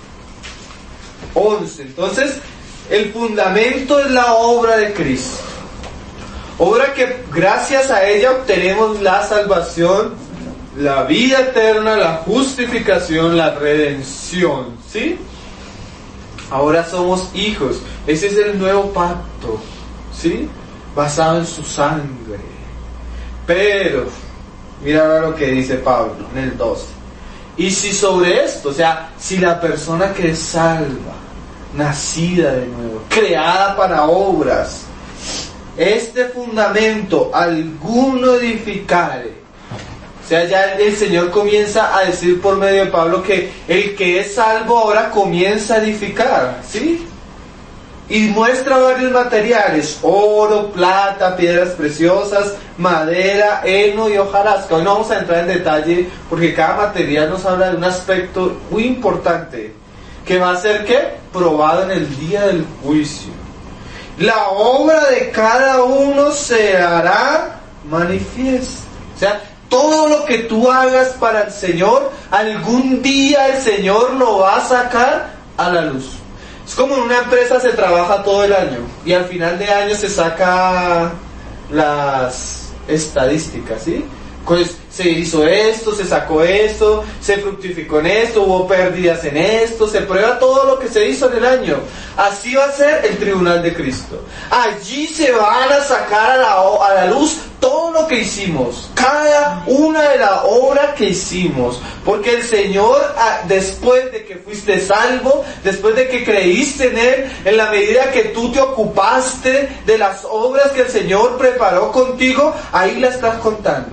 [SPEAKER 1] 11. Entonces, el fundamento es la obra de Cristo. Obra que gracias a ella obtenemos la salvación, la vida eterna, la justificación, la redención. ¿Sí? Ahora somos hijos. Ese es el nuevo pacto. ¿Sí? Basado en su sangre. Pero, mira ahora lo que dice Pablo en el 12. Y si sobre esto, o sea, si la persona que es salva, nacida de nuevo, creada para obras, este fundamento alguno edificare. O sea, ya el Señor comienza a decir por medio de Pablo que el que es salvo ahora comienza a edificar, ¿sí? Y muestra varios materiales: oro, plata, piedras preciosas, madera, heno y hojarasca. Hoy no vamos a entrar en detalle porque cada material nos habla de un aspecto muy importante que va a ser ¿qué? Probado en el día del juicio. La obra de cada uno se hará manifiesta. O sea, todo lo que tú hagas para el Señor, algún día el Señor lo va a sacar a la luz. Es como en una empresa se trabaja todo el año y al final de año se saca las estadísticas, ¿sí? Pues se hizo esto, se sacó esto, se fructificó en esto, hubo pérdidas en esto, se prueba todo lo que se hizo en el año. Así va a ser el tribunal de Cristo. Allí se van a sacar a la luz todo lo que hicimos, cada una de las obras que hicimos, porque el Señor, después de que fuiste salvo, después de que creíste en Él, en la medida que tú te ocupaste de las obras que el Señor preparó contigo, ahí la estás contando.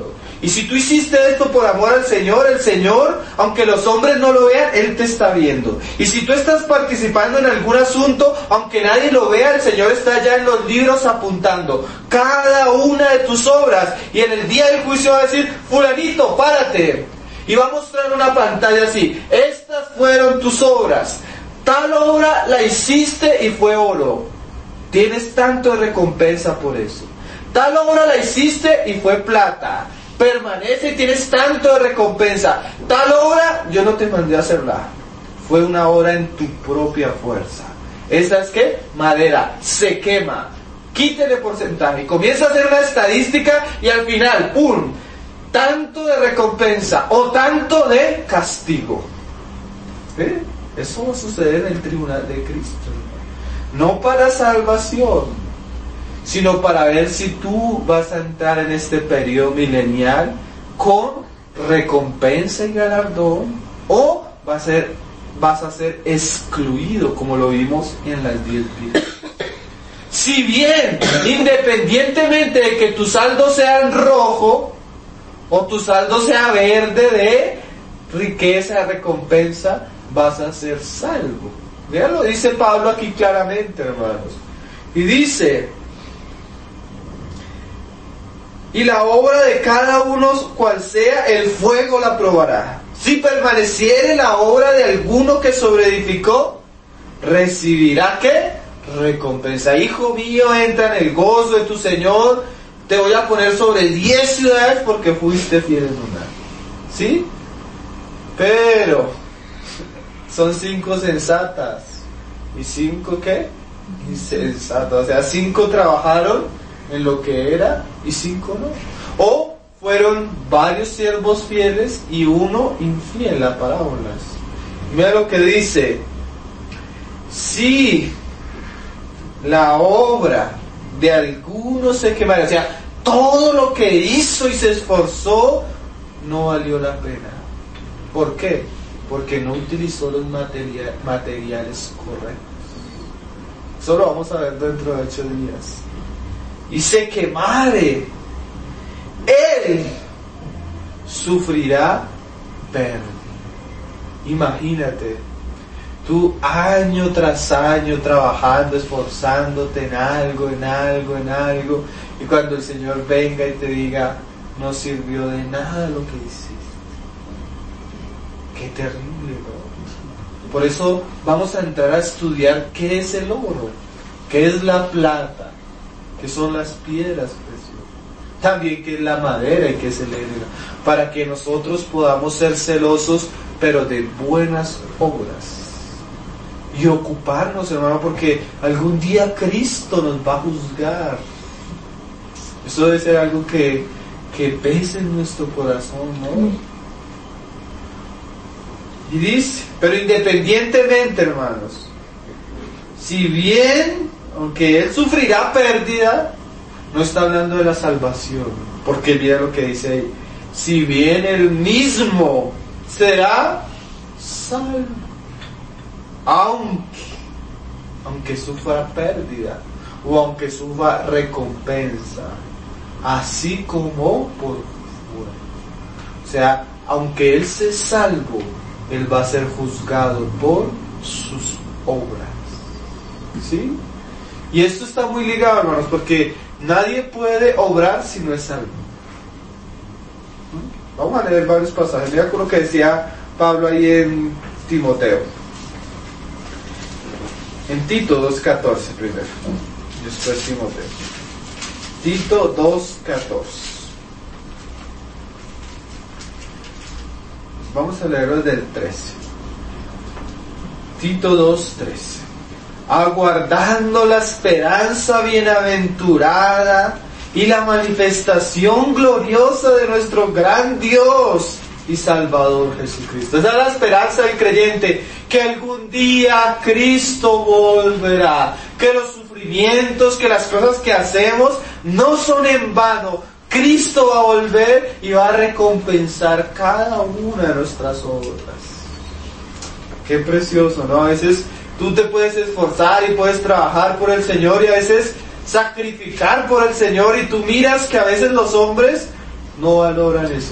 [SPEAKER 1] Y si tú hiciste esto por amor al Señor, el Señor, aunque los hombres no lo vean, Él te está viendo. Y si tú estás participando en algún asunto, aunque nadie lo vea, el Señor está ya en los libros apuntando cada una de tus obras. Y en el día del juicio va a decir, fulanito, párate. Y va a mostrar una pantalla así, estas fueron tus obras. Tal obra la hiciste y fue oro. Tienes tanto de recompensa por eso. Tal obra la hiciste y fue plata. Permanece y tienes tanto de recompensa. Tal obra yo no te mandé a hacerla. Fue una obra en tu propia fuerza. ¿Esta es qué? Madera. Se quema. Quítele porcentaje. Y comienza a hacer una estadística y al final, ¡pum! Tanto de recompensa o tanto de castigo. ¿Eh? Eso va a suceder en el tribunal de Cristo. No para salvación, sino para ver si tú vas a entrar en este periodo milenial con recompensa y galardón, o vas a ser excluido, como lo vimos en las 10 vidas. Si bien, independientemente de que tu saldo sea en rojo o tu saldo sea verde de riqueza, recompensa, vas a ser salvo. Vean, lo dice Pablo aquí claramente, hermanos. Y dice, y la obra de cada uno, cual sea, el fuego la probará. Si permaneciere la obra de alguno que sobreedificó, recibirá ¿qué? Recompensa. Hijo mío, entra en el gozo de tu Señor. Te voy a poner sobre 10 ciudades porque fuiste fiel en una. ¿Sí? Pero son 5 sensatas. ¿Y 5 qué? Insensatas. O sea, 5 trabajaron en lo que era y 5 no. O fueron varios siervos fieles y uno infiel, las parábolas. Mira lo que dice. Si la obra de alguno se quemara, o sea, todo lo que hizo y se esforzó no valió la pena. ¿Por qué? Porque no utilizó los materiales correctos. Eso lo vamos a ver dentro de 8 días. Y se quemare, él sufrirá pérdida. Imagínate, tú año tras año trabajando, esforzándote en algo, y cuando el Señor venga y te diga, no sirvió de nada lo que hiciste. Qué terrible, ¿no? Por eso vamos a entrar a estudiar qué es el oro, qué es la plata, qué son las piedras preciosas, también qué es la madera y qué es el oro, para que nosotros podamos ser celosos, pero de buenas obras. Y ocuparnos, hermano, porque algún día Cristo nos va a juzgar. Eso debe ser algo que pese en nuestro corazón, ¿no? Y dice, pero independientemente, hermanos, si bien, aunque él sufrirá pérdida, no está hablando de la salvación, porque mira lo que dice ahí, si bien él mismo será salvo, aunque sufra pérdida, o aunque sufra recompensa, así como por fuera. O sea, aunque él se salvo, él va a ser juzgado por sus obras. ¿Sí? Y esto está muy ligado, hermanos, porque nadie puede obrar si no es salvo. Vamos a leer varios pasajes. Mira con lo que decía Pablo ahí en Timoteo. En Tito 2:14 primero, después Timoteo. Tito 2:14. Vamos a leerlo desde el 13. Tito 2:13. Aguardando la esperanza bienaventurada y la manifestación gloriosa de nuestro gran Dios y Salvador Jesucristo. Esa es la esperanza del creyente, que algún día Cristo volverá, que los sufrimientos, que las cosas que hacemos no son en vano. Cristo va a volver y va a recompensar cada una de nuestras obras. Qué precioso, ¿no? A veces tú te puedes esforzar y puedes trabajar por el Señor y a veces sacrificar por el Señor, y tú miras que a veces los hombres no valoran eso.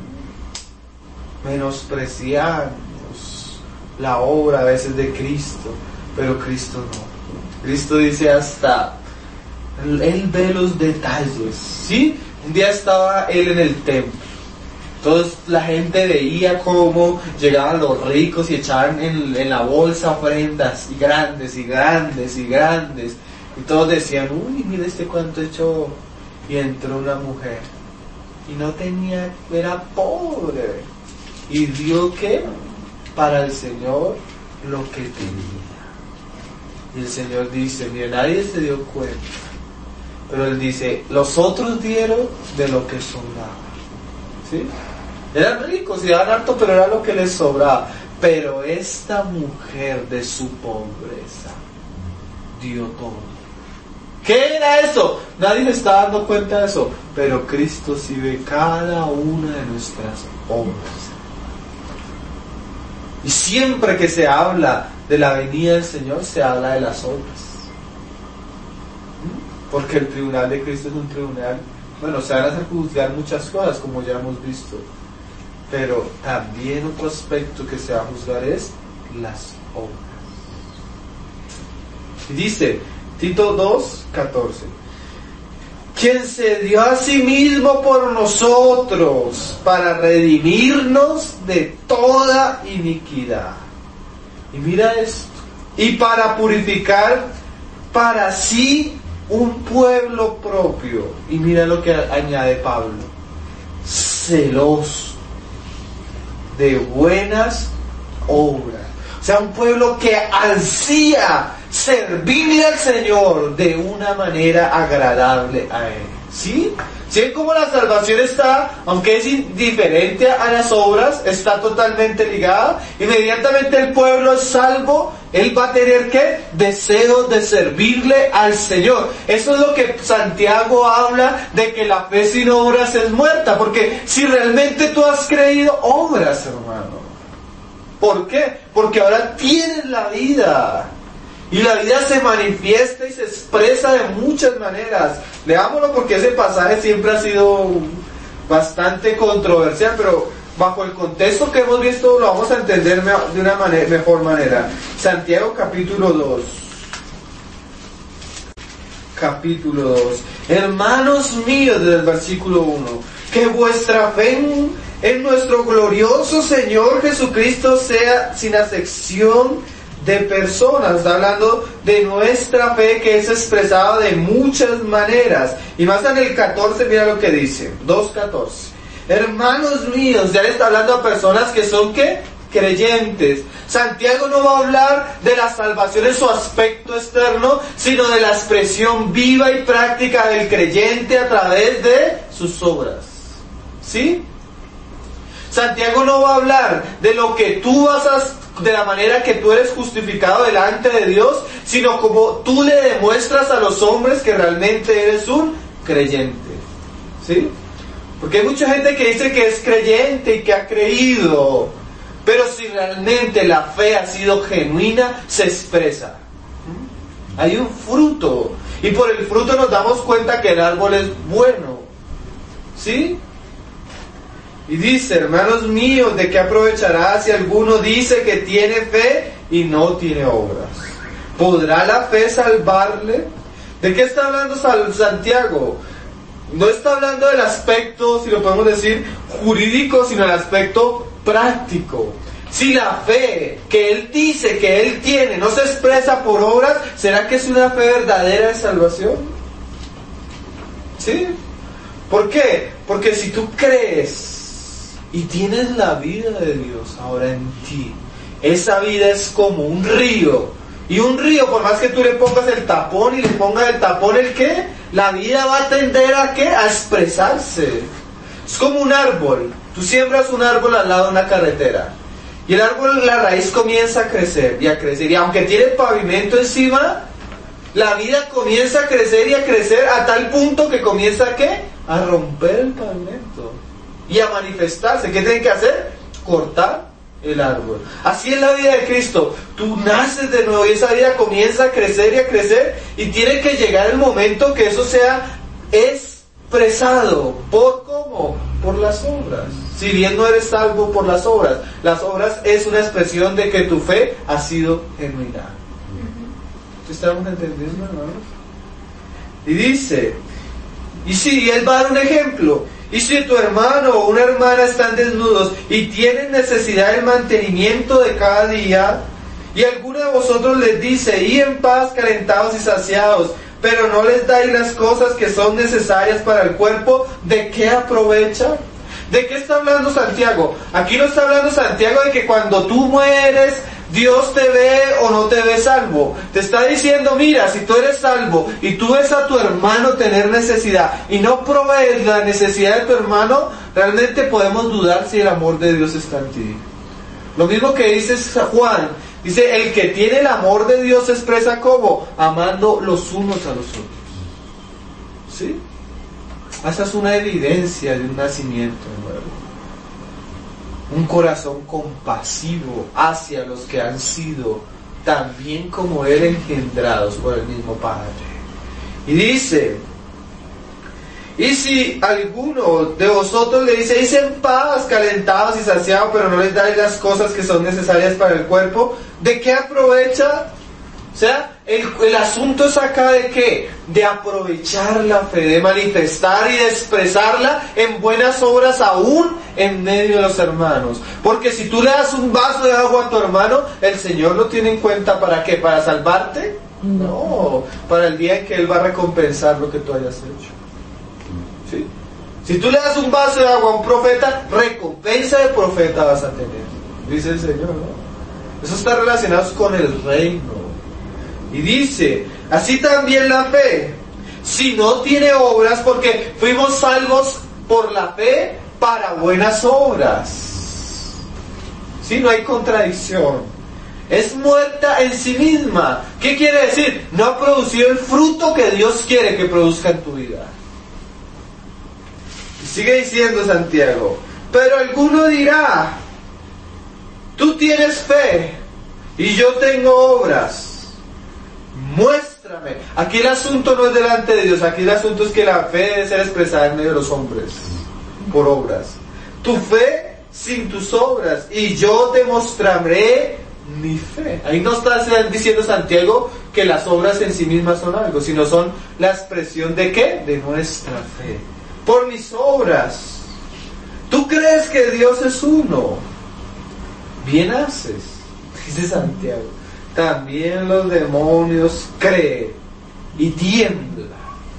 [SPEAKER 1] Menospreciamos la obra a veces de Cristo, pero Cristo no. Cristo dice hasta, Él ve los detalles, ¿sí? Un día estaba Él en el templo. Entonces la gente veía cómo llegaban los ricos y echaban en la bolsa ofrendas y grandes y grandes y grandes. Y todos decían, uy, mira cuánto echó. Y entró una mujer. Y no tenía, era pobre. Y dio ¿qué? Para el Señor lo que tenía. Y el Señor dice, mira, nadie se dio cuenta. Pero Él dice, los otros dieron de lo que sobraba. ¿Sí? Eran ricos y daban harto, pero era lo que les sobraba. Pero esta mujer de su pobreza dio todo. ¿Qué era eso? Nadie le está dando cuenta de eso. Pero Cristo sí ve cada una de nuestras obras. Y siempre que se habla de la venida del Señor, se habla de las obras. Porque el tribunal de Cristo es un tribunal, bueno, se van a hacer juzgar muchas cosas, como ya hemos visto. Pero también otro aspecto que se va a juzgar es las obras. Y dice, Tito 2:14, quien se dio a sí mismo por nosotros para redimirnos de toda iniquidad. Y mira esto, y para purificar para sí un pueblo propio. Y mira lo que añade Pablo, celoso de buenas obras. O sea, un pueblo que ansía servirle al Señor de una manera agradable a Él. ¿Sí? ¿Sí? Como la salvación está, aunque es indiferente a las obras, está totalmente ligada. Inmediatamente el pueblo es salvo, él va a tener ¿qué? Deseos de servirle al Señor. Eso es lo que Santiago habla de que la fe sin obras es muerta. Porque si realmente tú has creído, obras, hermano. ¿Por qué? Porque ahora tienes la vida. Y la vida se manifiesta y se expresa de muchas maneras. Leámoslo porque ese pasaje siempre ha sido bastante controversial, pero bajo el contexto que hemos visto lo vamos a entender de una mejor manera. Santiago capítulo 2. Capítulo 2. Hermanos míos, desde el versículo 1, que vuestra fe en nuestro glorioso Señor Jesucristo sea sin acepción de personas. Está hablando de nuestra fe que es expresada de muchas maneras. Y más en el 14, mira lo que dice, 2:14. Hermanos míos, ya le está hablando a personas que son ¿qué? Creyentes. Santiago no va a hablar de la salvación en su aspecto externo, sino de la expresión viva y práctica del creyente a través de sus obras. ¿Sí? Santiago no va a hablar de lo que tú vas a, de la manera que tú eres justificado delante de Dios, sino como tú le demuestras a los hombres que realmente eres un creyente. ¿Sí? Porque hay mucha gente que dice que es creyente y que ha creído, pero si realmente la fe ha sido genuina, se expresa. Hay un fruto, y por el fruto nos damos cuenta que el árbol es bueno. ¿Sí? Y dice, hermanos míos, ¿de qué aprovechará si alguno dice que tiene fe y no tiene obras? ¿Podrá la fe salvarle? ¿De qué está hablando Santiago? No está hablando del aspecto, si lo podemos decir, jurídico, sino el aspecto práctico. Si la fe que él dice que él tiene no se expresa por obras, ¿será que es una fe verdadera de salvación? ¿Sí? ¿Por qué? Porque si tú crees y tienes la vida de Dios ahora en ti, esa vida es como un río. Y un río, por más que tú le pongas el tapón y le pongas el tapón el ¿qué? La vida va a tender a ¿qué? A expresarse. Es como un árbol. Tú siembras un árbol al lado de una carretera. Y el árbol, la raíz comienza a crecer y a crecer. Y aunque tiene pavimento encima, la vida comienza a crecer y a crecer a tal punto que comienza ¿a qué? A romper el pavimento. Y a manifestarse. ¿Qué tienen que hacer? Cortar el árbol. Así es la vida de Cristo. Tú naces de nuevo y esa vida comienza a crecer y a crecer, y tiene que llegar el momento que eso sea expresado. ¿Por cómo? por las obras. Si bien no eres salvo por las obras es una expresión de que tu fe ha sido genuina. ¿Estamos entendiendo, hermanos? Y dice, y si él va a dar un ejemplo, y si tu hermano o una hermana están desnudos y tienen necesidad del mantenimiento de cada día, y alguno de vosotros les dice, y en paz calentados y saciados, pero no les dais las cosas que son necesarias para el cuerpo, ¿de qué aprovecha? ¿De qué está hablando Santiago? Aquí no está hablando Santiago de que cuando tú mueres, Dios te ve o no te ve salvo. Te está diciendo, mira, si tú eres salvo y tú ves a tu hermano tener necesidad y no provees la necesidad de tu hermano, realmente podemos dudar si el amor de Dios está en ti. Lo mismo que dice Juan, dice, el que tiene el amor de Dios se expresa como amando los unos a los otros. ¿Sí? Esa es una evidencia de un nacimiento nuevo. Un corazón compasivo hacia los que han sido también como él engendrados por el mismo Padre. Y dice, y si alguno de vosotros le dice, en paz, calentados y saciados, pero no les dais las cosas que son necesarias para el cuerpo, ¿de qué aprovecha? O sea, el asunto es acá de ¿qué? De aprovechar la fe, de manifestar y de expresarla en buenas obras aún en medio de los hermanos. Porque si tú le das un vaso de agua a tu hermano, ¿el Señor lo tiene en cuenta para qué? ¿Para salvarte? No, para el día en que Él va a recompensar lo que tú hayas hecho. ¿Sí? Si tú le das un vaso de agua a un profeta, recompensa de profeta vas a tener, dice el Señor, ¿no? Eso está relacionado con el reino. Y dice, así también la fe, si no tiene obras, porque fuimos salvos por la fe para buenas obras. ¿Sí? No hay contradicción. Es muerta en sí misma. ¿Qué quiere decir? No ha producido el fruto que Dios quiere que produzca en tu vida. Y sigue diciendo Santiago, pero alguno dirá, tú tienes fe y yo tengo obras. Muéstrame. Aquí el asunto no es delante de Dios, aquí el asunto es que la fe debe ser expresada en medio de los hombres, por obras. Tu fe sin tus obras, y yo te mostraré mi fe. Ahí no está diciendo Santiago que las obras en sí mismas son algo, sino son la expresión de ¿qué? De nuestra fe. Por mis obras. ¿Tú crees que Dios es uno? Bien haces, dice Santiago. También los demonios creen y tiemblan.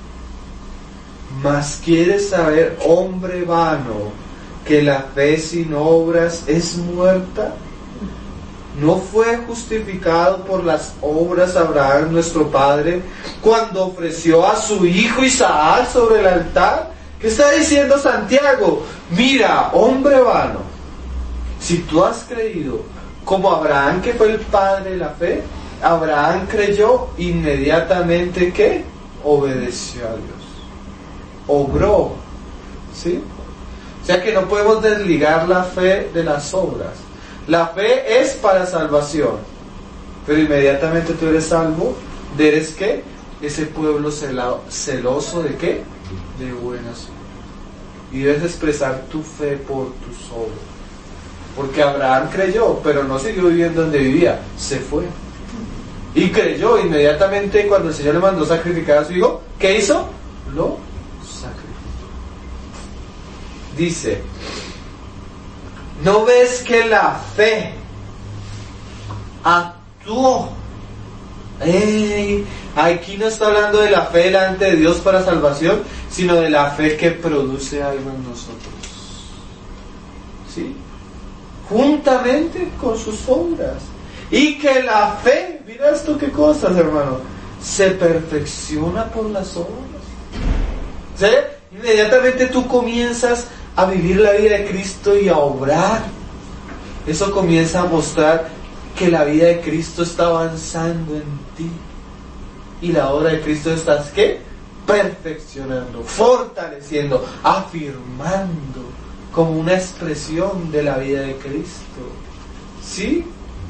[SPEAKER 1] Mas quieres saber, hombre vano, que la fe sin obras es muerta. ¿No fue justificado por las obras Abraham nuestro padre cuando ofreció a su hijo Isaac sobre el altar? ¿Qué está diciendo Santiago? Mira, hombre vano, si tú has creído como Abraham, que fue el padre de la fe, Abraham creyó inmediatamente que obedeció a Dios, obró, ¿sí? O sea que no podemos desligar la fe de las obras. La fe es para salvación, pero inmediatamente tú eres salvo, eres ¿qué? Ese pueblo celoso de ¿qué? De buenas obras. Y debes expresar tu fe por tus obras. Porque Abraham creyó, pero no siguió viviendo donde vivía, se fue. Y creyó inmediatamente cuando el Señor le mandó sacrificar a su hijo. ¿Qué hizo? Lo sacrificó. Dice, ¿no ves que la fe actuó? Aquí no está hablando de la fe delante de Dios para salvación, sino de la fe que produce algo en nosotros. ¿Sí? Juntamente con sus obras. Y que la fe, mira esto qué cosas, hermano, se perfecciona por las obras. ¿Sí? Inmediatamente tú comienzas a vivir la vida de Cristo y a obrar. Eso comienza a mostrar que la vida de Cristo está avanzando en ti. Y la obra de Cristo estás, ¿qué? Perfeccionando, fortaleciendo, afirmando, como una expresión de la vida de Cristo. ¿Sí?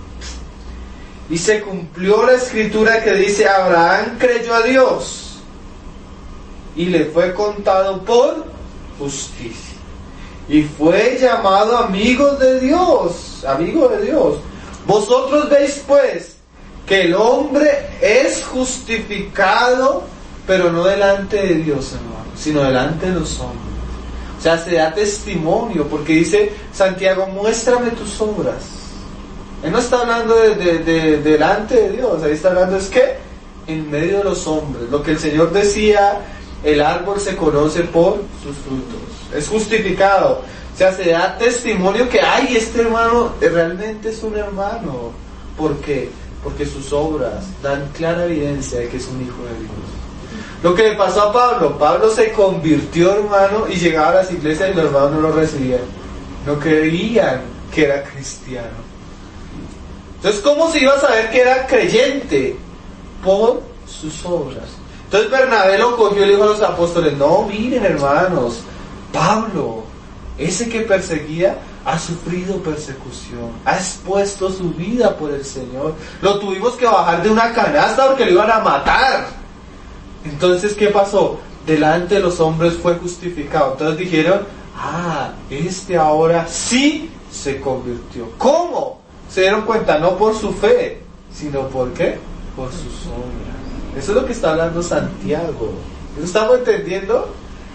[SPEAKER 1] Y se cumplió la escritura que dice, Abraham creyó a Dios y le fue contado por justicia. y fue llamado amigo de Dios. Vosotros veis pues que el hombre es justificado, pero no delante de Dios, hermano, sino delante de los hombres. O sea, se da testimonio, porque dice Santiago, muéstrame tus obras. Él no está hablando de delante de Dios, ahí está hablando es que en medio de los hombres. Lo que el Señor decía, el árbol se conoce por sus frutos. Es justificado. O sea, se da testimonio que, ay, este hermano realmente es un hermano. ¿Por qué? Porque sus obras dan clara evidencia de que es un hijo de Dios. Lo que le pasó a Pablo se convirtió, hermano, y llegaba a las iglesias y los hermanos no lo recibían. No creían que era cristiano. Entonces, ¿cómo se iba a saber que era creyente? Por sus obras. Entonces Bernabé lo cogió y le dijo a los apóstoles, no, miren hermanos, Pablo, ese que perseguía, ha sufrido persecución, ha expuesto su vida por el Señor, lo tuvimos que bajar de una canasta porque lo iban a matar. Entonces, ¿qué pasó? Delante de los hombres fue justificado. Entonces dijeron, este ahora sí se convirtió. ¿Cómo? Se dieron cuenta, no por su fe, sino ¿por qué? Por sus obras. Eso es lo que está hablando Santiago. ¿Lo estamos entendiendo?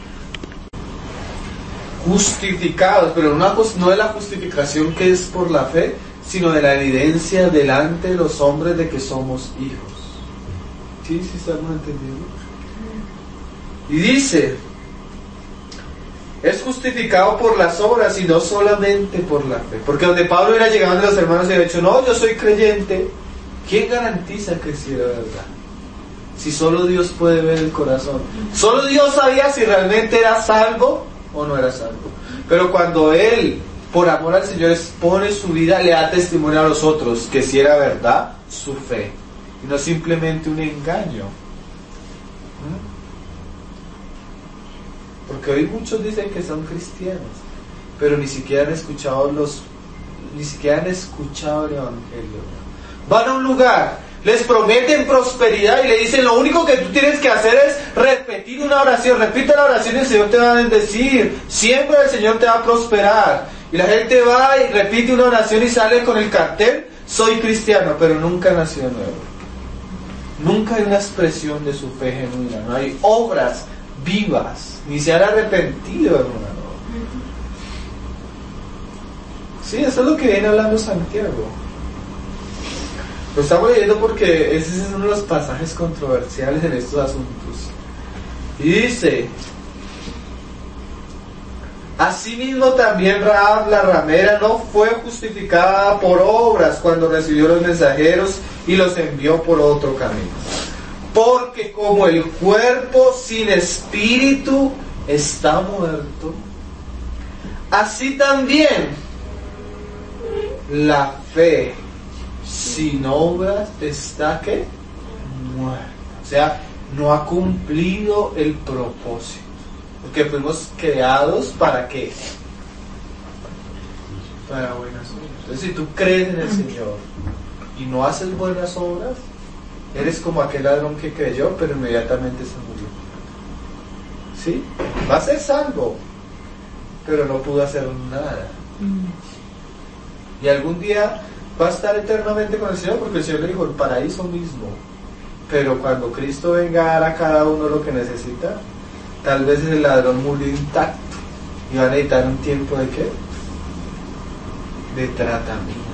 [SPEAKER 1] Justificados, pero no de la justificación que es por la fe, sino de la evidencia delante de los hombres de que somos hijos. ¿Sí estamos entendiendo? Y dice, es justificado por las obras y no solamente por la fe. Porque donde Pablo hubiera llegado a los hermanos y hubiera dicho, no, yo soy creyente, ¿quién garantiza que sí era verdad? Si solo Dios puede ver el corazón. Solo Dios sabía si realmente era salvo o no era salvo. Pero cuando él, por amor al Señor, expone su vida, le da testimonio a los otros que si era verdad su fe y no simplemente un engaño. Porque hoy muchos dicen que son cristianos, pero ni siquiera han escuchado el evangelio. Van a un lugar, les prometen prosperidad y le dicen, lo único que tú tienes que hacer es repetir una oración. Repite la oración y el Señor te va a bendecir. Siempre el Señor te va a prosperar. Y la gente va y repite una oración y sale con el cartel, soy cristiano, pero nunca nació de nuevo. Nunca hay una expresión de su fe genuina. No hay obras vivas, ni se han arrepentido, hermano. Sí, eso es lo que viene hablando Santiago. Lo estamos leyendo porque ese es uno de los pasajes controversiales en estos asuntos. Y dice, asimismo también Rahab la ramera no fue justificada por obras cuando recibió los mensajeros y los envió por otro camino. Porque como el cuerpo sin espíritu está muerto, así también la fe sin obras está ¿qué? Muerta. O sea, no ha cumplido el propósito. Porque fuimos creados ¿para qué? Para buenas obras. Entonces, si tú crees en el Señor y no haces buenas obras, eres como aquel ladrón que creyó, pero inmediatamente se murió. ¿Sí? Va a ser salvo, pero no pudo hacer nada. Y algún día va a estar eternamente con el Señor, porque el Señor le dijo, el paraíso mismo. Pero cuando Cristo venga a dar a cada uno lo que necesita, tal vez el ladrón murió intacto y va a necesitar un tiempo de ¿qué? De tratamiento.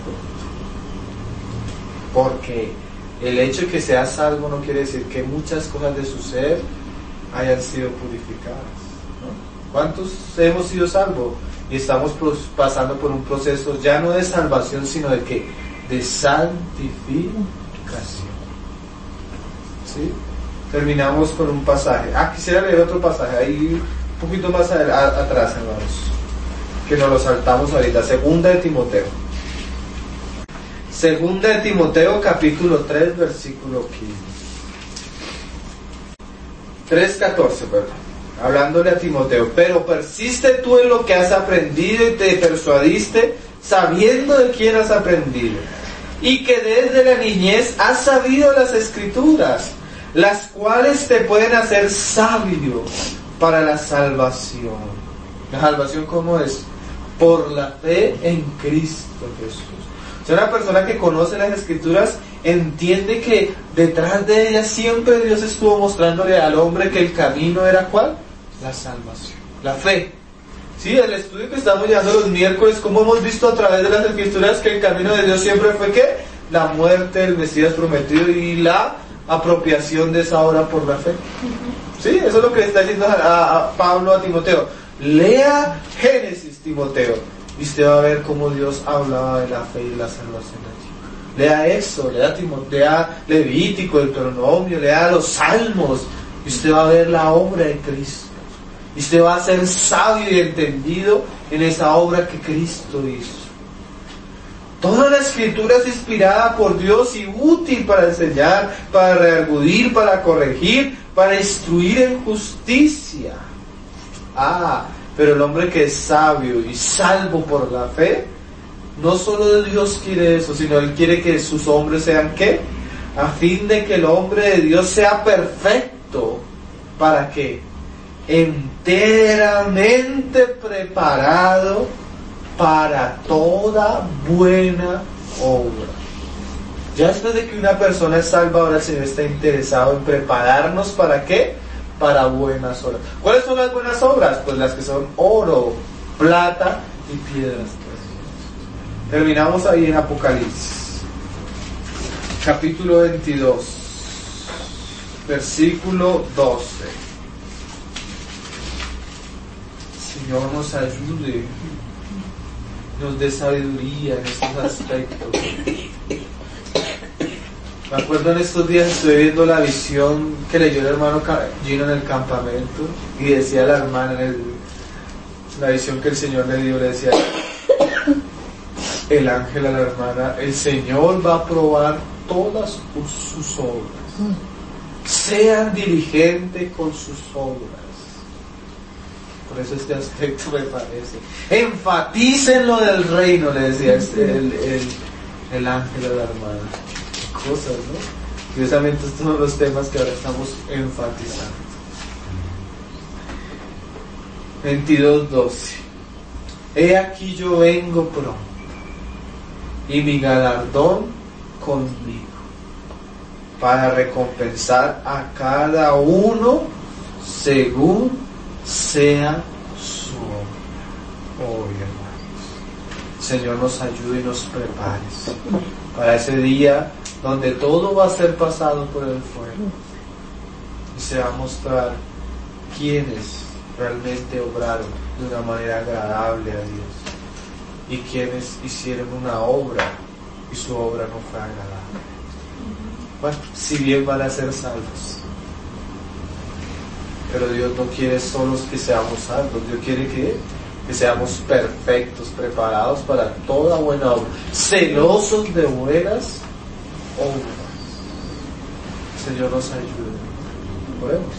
[SPEAKER 1] Porque el hecho de que sea salvo no quiere decir que muchas cosas de su ser hayan sido purificadas, ¿no? ¿Cuántos hemos sido salvos? Y estamos pasando por un proceso ya no de salvación, sino de ¿qué? De santificación. ¿Sí? Terminamos con un pasaje. Quisiera leer otro pasaje, ahí un poquito más atrás, hermanos, que nos lo saltamos ahorita. Segunda de Timoteo. Segunda de Timoteo, capítulo 3, versículo 15. 3:14, perdón. Hablándole a Timoteo, pero persiste tú en lo que has aprendido y te persuadiste, sabiendo de quién has aprendido, y que desde la niñez has sabido las Escrituras, las cuales te pueden hacer sabio para la salvación. La salvación, ¿cómo es? Por la fe en Cristo Jesús. O sea, una persona que conoce las Escrituras entiende que detrás de ella siempre Dios estuvo mostrándole al hombre que el camino era ¿cuál? La salvación, la fe. Sí, el estudio que estamos llevando los miércoles, como hemos visto a través de las Escrituras que el camino de Dios siempre fue ¿qué? La muerte del Mesías prometido y la apropiación de esa obra por la fe. Sí, eso es lo que le está diciendo a Pablo a Timoteo. Lea Génesis, Timoteo, y usted va a ver cómo Dios hablaba de la fe y la salvación allí. Lea eso, lea Levítico, Deuteronomio, lea los Salmos, y usted va a ver la obra de Cristo. Y usted va a ser sabio y entendido en esa obra que Cristo hizo. Toda la Escritura es inspirada por Dios y útil para enseñar, para redarguir, para corregir, para instruir en justicia. Pero el hombre que es sabio y salvo por la fe, no solo Dios quiere eso, sino Él quiere que sus hombres sean ¿qué? A fin de que el hombre de Dios sea perfecto. ¿Para qué? Enteramente preparado para toda buena obra. Ya después de que una persona es salva, ahora el Señor está interesado en prepararnos ¿para qué? Para buenas obras. ¿Cuáles son las buenas obras? Pues las que son oro, plata y piedras. Terminamos ahí en Apocalipsis, capítulo 22, versículo 12. Señor nos ayude, nos dé sabiduría en estos aspectos. Me acuerdo en estos días estoy viendo la visión que leyó el hermano Gino en el campamento y decía la hermana, la visión que el Señor le dio, le decía el ángel a la hermana: el Señor va a probar todas sus obras, sean diligentes con sus obras. Por eso este aspecto me parece, enfaticen lo del reino, le decía el ángel a la hermana. Cosas, ¿no? Curiosamente estos son los temas que ahora estamos enfatizando. 22:12. He aquí yo vengo pronto, y mi galardón conmigo, para recompensar a cada uno según sea su obra. Oh, hermanos, el Señor nos ayude y nos prepare para ese día donde todo va a ser pasado por el fuego y se va a mostrar quiénes realmente obraron de una manera agradable a Dios y quienes hicieron una obra y su obra no fue agradable. Bueno, si bien van a ser salvos, pero Dios no quiere solo que seamos salvos, Dios quiere que seamos perfectos, preparados para toda buena obra, celosos de buenas obras. Señor nos ayude. Oremos.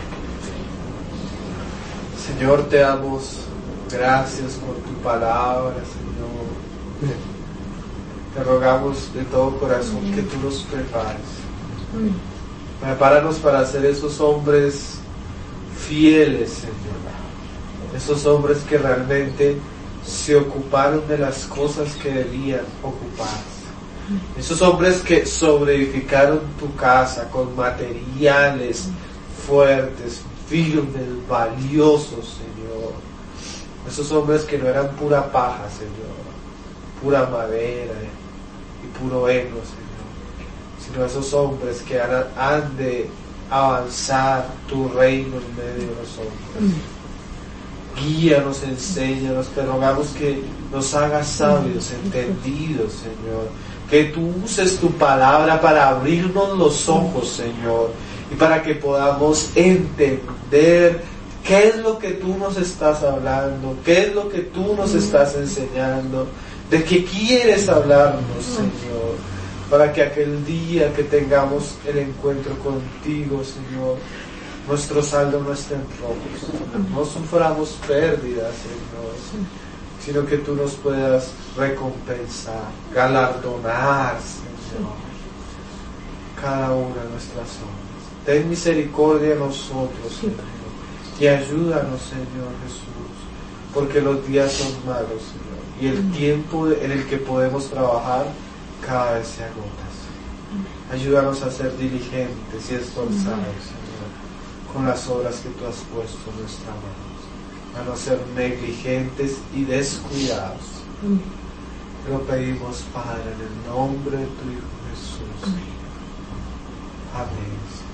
[SPEAKER 1] Señor, te damos gracias por tu palabra, Señor. Te rogamos de todo corazón que tú nos prepares. Prepáranos para ser esos hombres fieles, Señor. Esos hombres que realmente se ocuparon de las cosas que debían ocuparse. Esos hombres que sobreedificaron tu casa con materiales fuertes, firmes, valiosos, Señor. Esos hombres que no eran pura paja, Señor, pura madera y puro heno, Señor, sino esos hombres que han de avanzar tu reino en medio de nosotros. Guíanos, enséñanos, te rogamos que nos hagas sabios, entendidos, Señor. Que tú uses tu palabra para abrirnos los ojos, Señor, y para que podamos entender qué es lo que tú nos estás hablando, qué es lo que tú nos estás enseñando, de qué quieres hablarnos, Señor, para que aquel día que tengamos el encuentro contigo, Señor, nuestro saldo no esté en rojos, no suframos pérdidas, Señor, sino que tú nos puedas recompensar, galardonar, Señor, cada una de nuestras obras. Ten misericordia de nosotros, Señor, y ayúdanos, Señor Jesús, porque los días son malos, Señor, y el tiempo en el que podemos trabajar cada vez se agota, Señor. Ayúdanos a ser diligentes y esforzados, Señor, con las obras que tú has puesto en nuestras manos, a no ser negligentes y descuidados. Lo pedimos, Padre, en el nombre de tu Hijo Jesús. Amén.